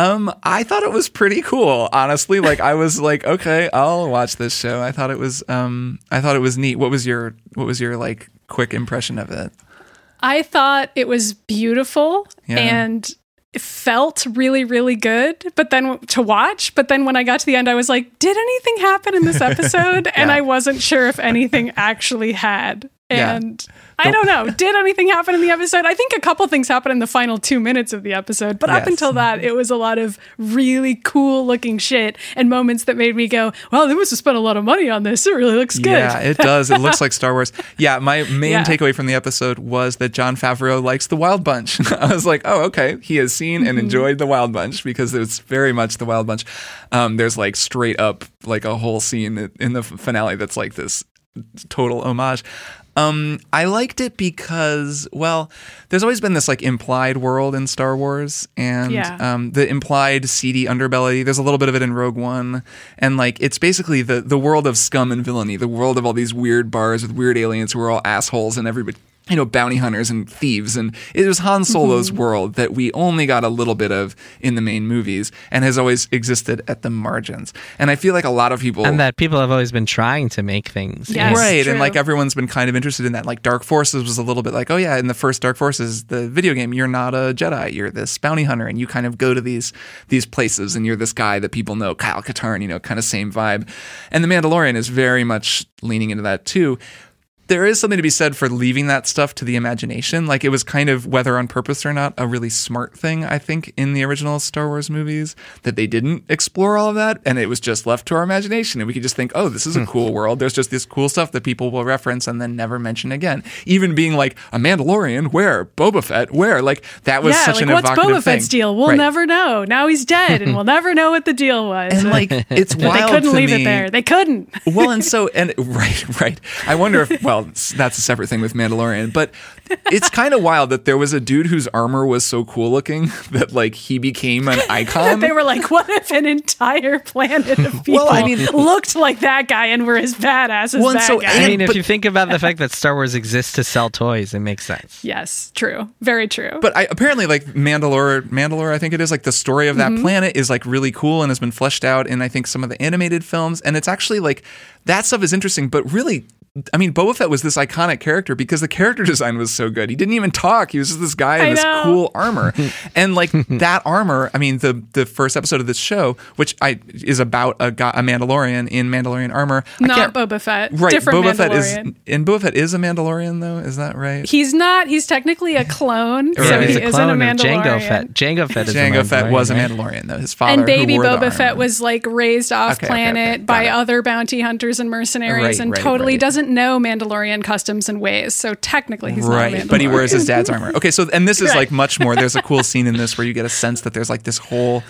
I thought it was pretty cool, honestly. Like, I was like, okay, I'll watch this show. I thought it was neat. What was your like quick impression of it? I thought it was beautiful Yeah. and it felt really, really good. But then to watch, but then when I got to the end, I was like, did anything happen in this episode? And I wasn't sure if anything actually had. Yeah. And I don't know. Did anything happen in the episode? I think a couple things happened in the final 2 minutes of the episode. But up Yes. until that, it was a lot of really cool looking shit and moments that made me go, well, they must have spent a lot of money on this. It really looks good. Yeah, it does. It looks like Star Wars. Yeah, my main Yeah. takeaway from the episode was that Jon Favreau likes the Wild Bunch. I was like, oh, okay. He has seen and enjoyed the Wild Bunch, because it's very much the Wild Bunch. There's like straight up like a whole scene in the finale that's like this total homage. I liked it because, well, there's always been this like implied world in Star Wars, and the implied seedy underbelly. There's a little bit of it in Rogue One, and like it's basically the world of scum and villainy, the world of all these weird bars with weird aliens who are all assholes, and everybody, you know, bounty hunters and thieves. And it was Han Solo's world that we only got a little bit of in the main movies, and has always existed at the margins. And I feel like a lot of people... And that people have always been trying to make things. Yes. Right, True. and like everyone's been kind of interested in that. Like Dark Forces was a little bit like, oh yeah, in the first Dark Forces, the video game, you're not a Jedi, you're this bounty hunter, and you kind of go to these places, and you're this guy that people know, Kyle Katarn, you know, kind of same vibe. And The Mandalorian is very much leaning into that too. There is something to be said for leaving that stuff to the imagination. Like, it was kind of, whether on purpose or not, a really smart thing, I think, in the original Star Wars movies, that they didn't explore all of that, and it was just left to our imagination. And we could just think, oh, this is a cool world. There's just this cool stuff that people will reference and then never mention again. Even being like, a Mandalorian, where? Boba Fett, where? Like, that was such an evocative thing. What's Boba Fett's deal? We'll never know. Now he's dead, and we'll never know what the deal was. And like, it's But wild they couldn't to leave me. it there. They couldn't. Well, and so, and right. I wonder if, well, that's a separate thing with Mandalorian, but it's kind of wild that there was a dude whose armor was so cool looking that like he became an icon. They were like, what if an entire planet of people looked like that guy and were as badass as that guy? I mean, if you think about the fact that Star Wars exists to sell toys, it makes sense. Yes, true. Very true. But apparently, like Mandalore, I think it is, like the story of that planet is like really cool and has been fleshed out in, I think, some of the animated films. And it's actually like, that stuff is interesting, but really, I mean, Boba Fett was this iconic character because the character design was so good. He didn't even talk. He was just this guy in this cool armor. And like that armor, I mean, the first episode of this show, which is about a Mandalorian in Mandalorian armor. Not Boba Fett. Right. Different Boba Mandalorian. Boba Fett is a Mandalorian, though. Is that right? He's not. He's technically a clone. Right. So He's he a isn't a clone of Mandalorian. Jango Fett is Jango a Fett was a right? Mandalorian, though. His father, And baby who wore the Boba Fett armor. was like raised off planet by Got it. other bounty hunters and mercenaries and totally doesn't know Mandalorian customs and ways. So technically he's not a Mandalorian. But he wears his dad's armor. Okay, so and this is like much more. There's a cool scene in this where you get a sense that there's like this whole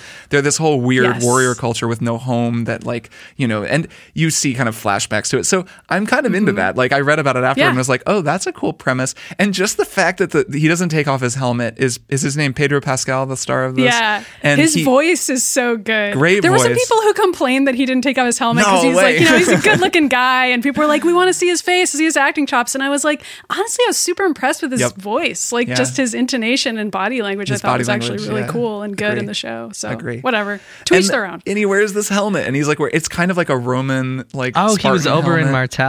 weird warrior culture with no home that, like, you know, and you see kind of flashbacks to it. So I'm kind of into that. Like, I read about it after and was like, oh, that's a cool premise. And just the fact that he doesn't take off his helmet is his name Pedro Pascal, the star of this? Yeah, and his voice is so good. Great There voice. were some people who complained that he didn't take off his helmet because No he's way. like, you know, he's a good-looking guy, and people were like, we want to see his face, see his acting chops. And I was like, honestly, I was super impressed with his voice, like just his intonation and body language. His I thought body was actually language, really yeah. cool and good Agree. in the show. So Agree. whatever, to each their own. And he wears this helmet, and he's like, it's kind of like a Roman, like, Oh, he was Spartan Oberyn helmet. Martell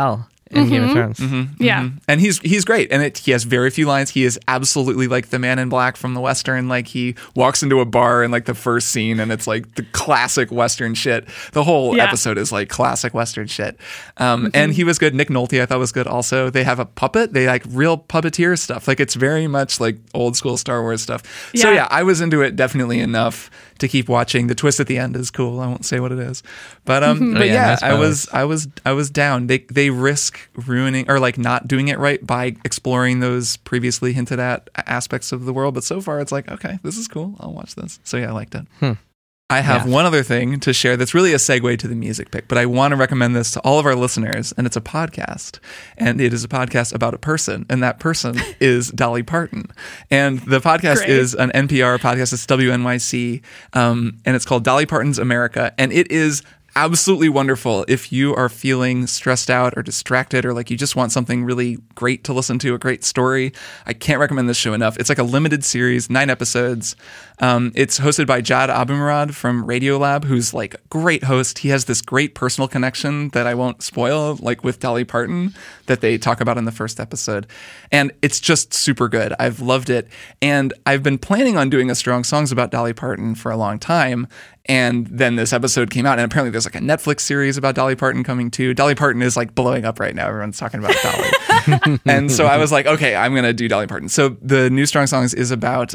in Game of Thrones. Yeah. And he's great. And he has very few lines. He is absolutely like the man in black from the Western. Like he walks into a bar in like the first scene and it's like the classic Western shit. The whole episode is like classic Western shit. And he was good. Nick Nolte I thought was good also. They have a puppet. They like real puppeteer stuff. Like it's very much like old school Star Wars stuff. So yeah, I was into it definitely enough to keep watching. The twist at the end is cool. I won't say what it is. But I was down. They risk ruining or like not doing it right by exploring those previously hinted at aspects of the world. But so far it's like, okay, this is cool. I'll watch this. So yeah, I liked it. I have one other thing to share that's really a segue to the music pick, but I want to recommend this to all of our listeners, and it's a podcast. And it is a podcast about a person, and that person is Dolly Parton. And the podcast is an NPR podcast. It's WNYC, and it's called Dolly Parton's America, and it is absolutely wonderful if you are feeling stressed out or distracted or like you just want something really great to listen to, a great story. I can't recommend this show enough. It's like a limited series, 9 episodes. It's hosted by Jad Abumrad from Radiolab, who's like a great host. He has this great personal connection that I won't spoil, like with Dolly Parton, that they talk about in the first episode. And it's just super good. I've loved it. And I've been planning on doing a Strong Songs about Dolly Parton for a long time. And then this episode came out, and apparently there's like a Netflix series about Dolly Parton coming too. Dolly Parton is like blowing up right now. Everyone's talking about Dolly. And so I was like, okay, I'm going to do Dolly Parton. So the new Strong Songs is about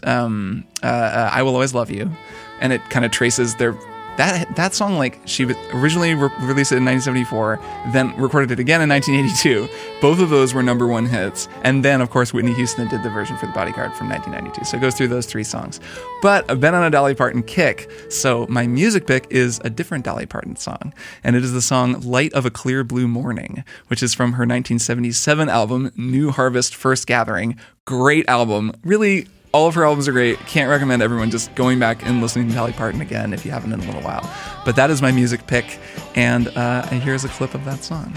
I Will Always Love You. And it kind of traces that song, like she originally released it in 1974, then recorded it again in 1982. Both of those were #1 hits. And then, of course, Whitney Houston did the version for The Bodyguard from 1992. So it goes through those 3 songs. But I've been on a Dolly Parton kick, so my music pick is a different Dolly Parton song. And it is the song Light of a Clear Blue Morning, which is from her 1977 album, New Harvest First Gathering. Great album. Really, all of her albums are great. Can't recommend everyone just going back and listening to Dolly Parton again if you haven't in a little while. But that is my music pick, and here's a clip of that song.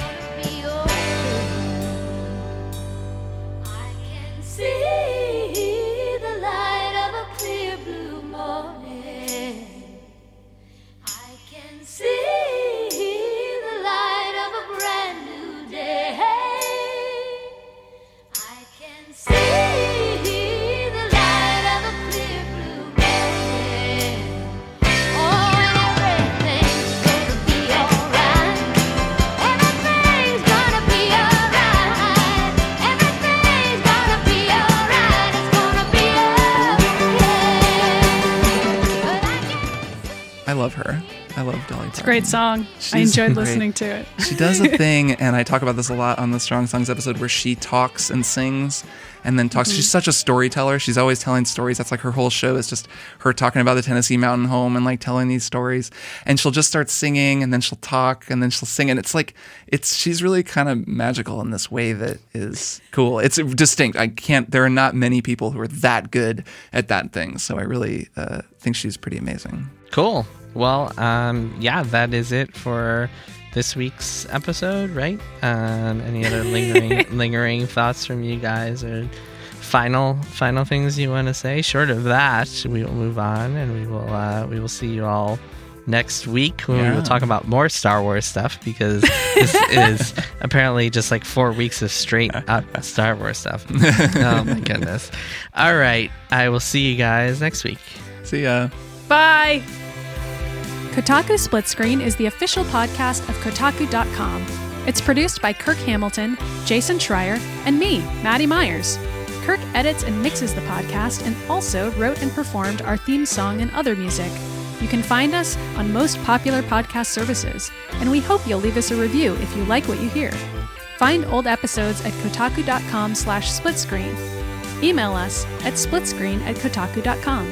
I love her. I love Dolly Parton. It's a great song. I enjoyed listening to it. She does a thing, and I talk about this a lot on the Strong Songs episode, where she talks and sings and then talks. She's such a storyteller. She's always telling stories. That's like her whole show is just her talking about the Tennessee Mountain Home and like telling these stories. And she'll just start singing, and then she'll talk, and then she'll sing. And it's like, she's really kind of magical in this way that is cool. It's distinct. There are not many people who are that good at that thing. So I really think she's pretty amazing. Cool. Well, that is it for this week's episode, right? Any other lingering thoughts from you guys, or final things you want to say? Short of that, we will move on, and we will see you all next week when we will talk about more Star Wars stuff, because this is apparently just like 4 weeks of straight up Star Wars stuff. Oh my goodness. All right. I will see you guys next week. See ya. Bye. Kotaku Split Screen is the official podcast of Kotaku.com. It's produced by Kirk Hamilton, Jason Schreier, and me, Maddie Myers. Kirk edits and mixes the podcast and also wrote and performed our theme song and other music. You can find us on most popular podcast services, and we hope you'll leave us a review if you like what you hear. Find old episodes at kotaku.com/splitscreen. Email us at splitscreen@kotaku.com.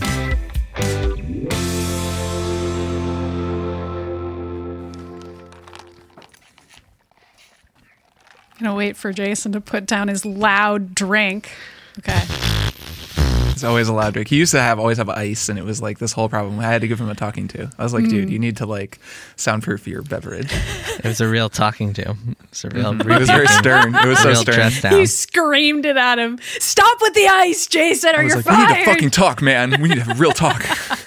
Gonna wait for Jason to put down his loud drink. Okay. It's always a loud drink. He used to always have ice, and it was like this whole problem. I had to give him a talking to. I was like, dude, you need to like soundproof your beverage. It was a real talking to. It's a real. It was very stern. It was so stern. You screamed it at him. Stop with the ice, Jason, or you're fired. We need to fucking talk, man. We need to have real talk.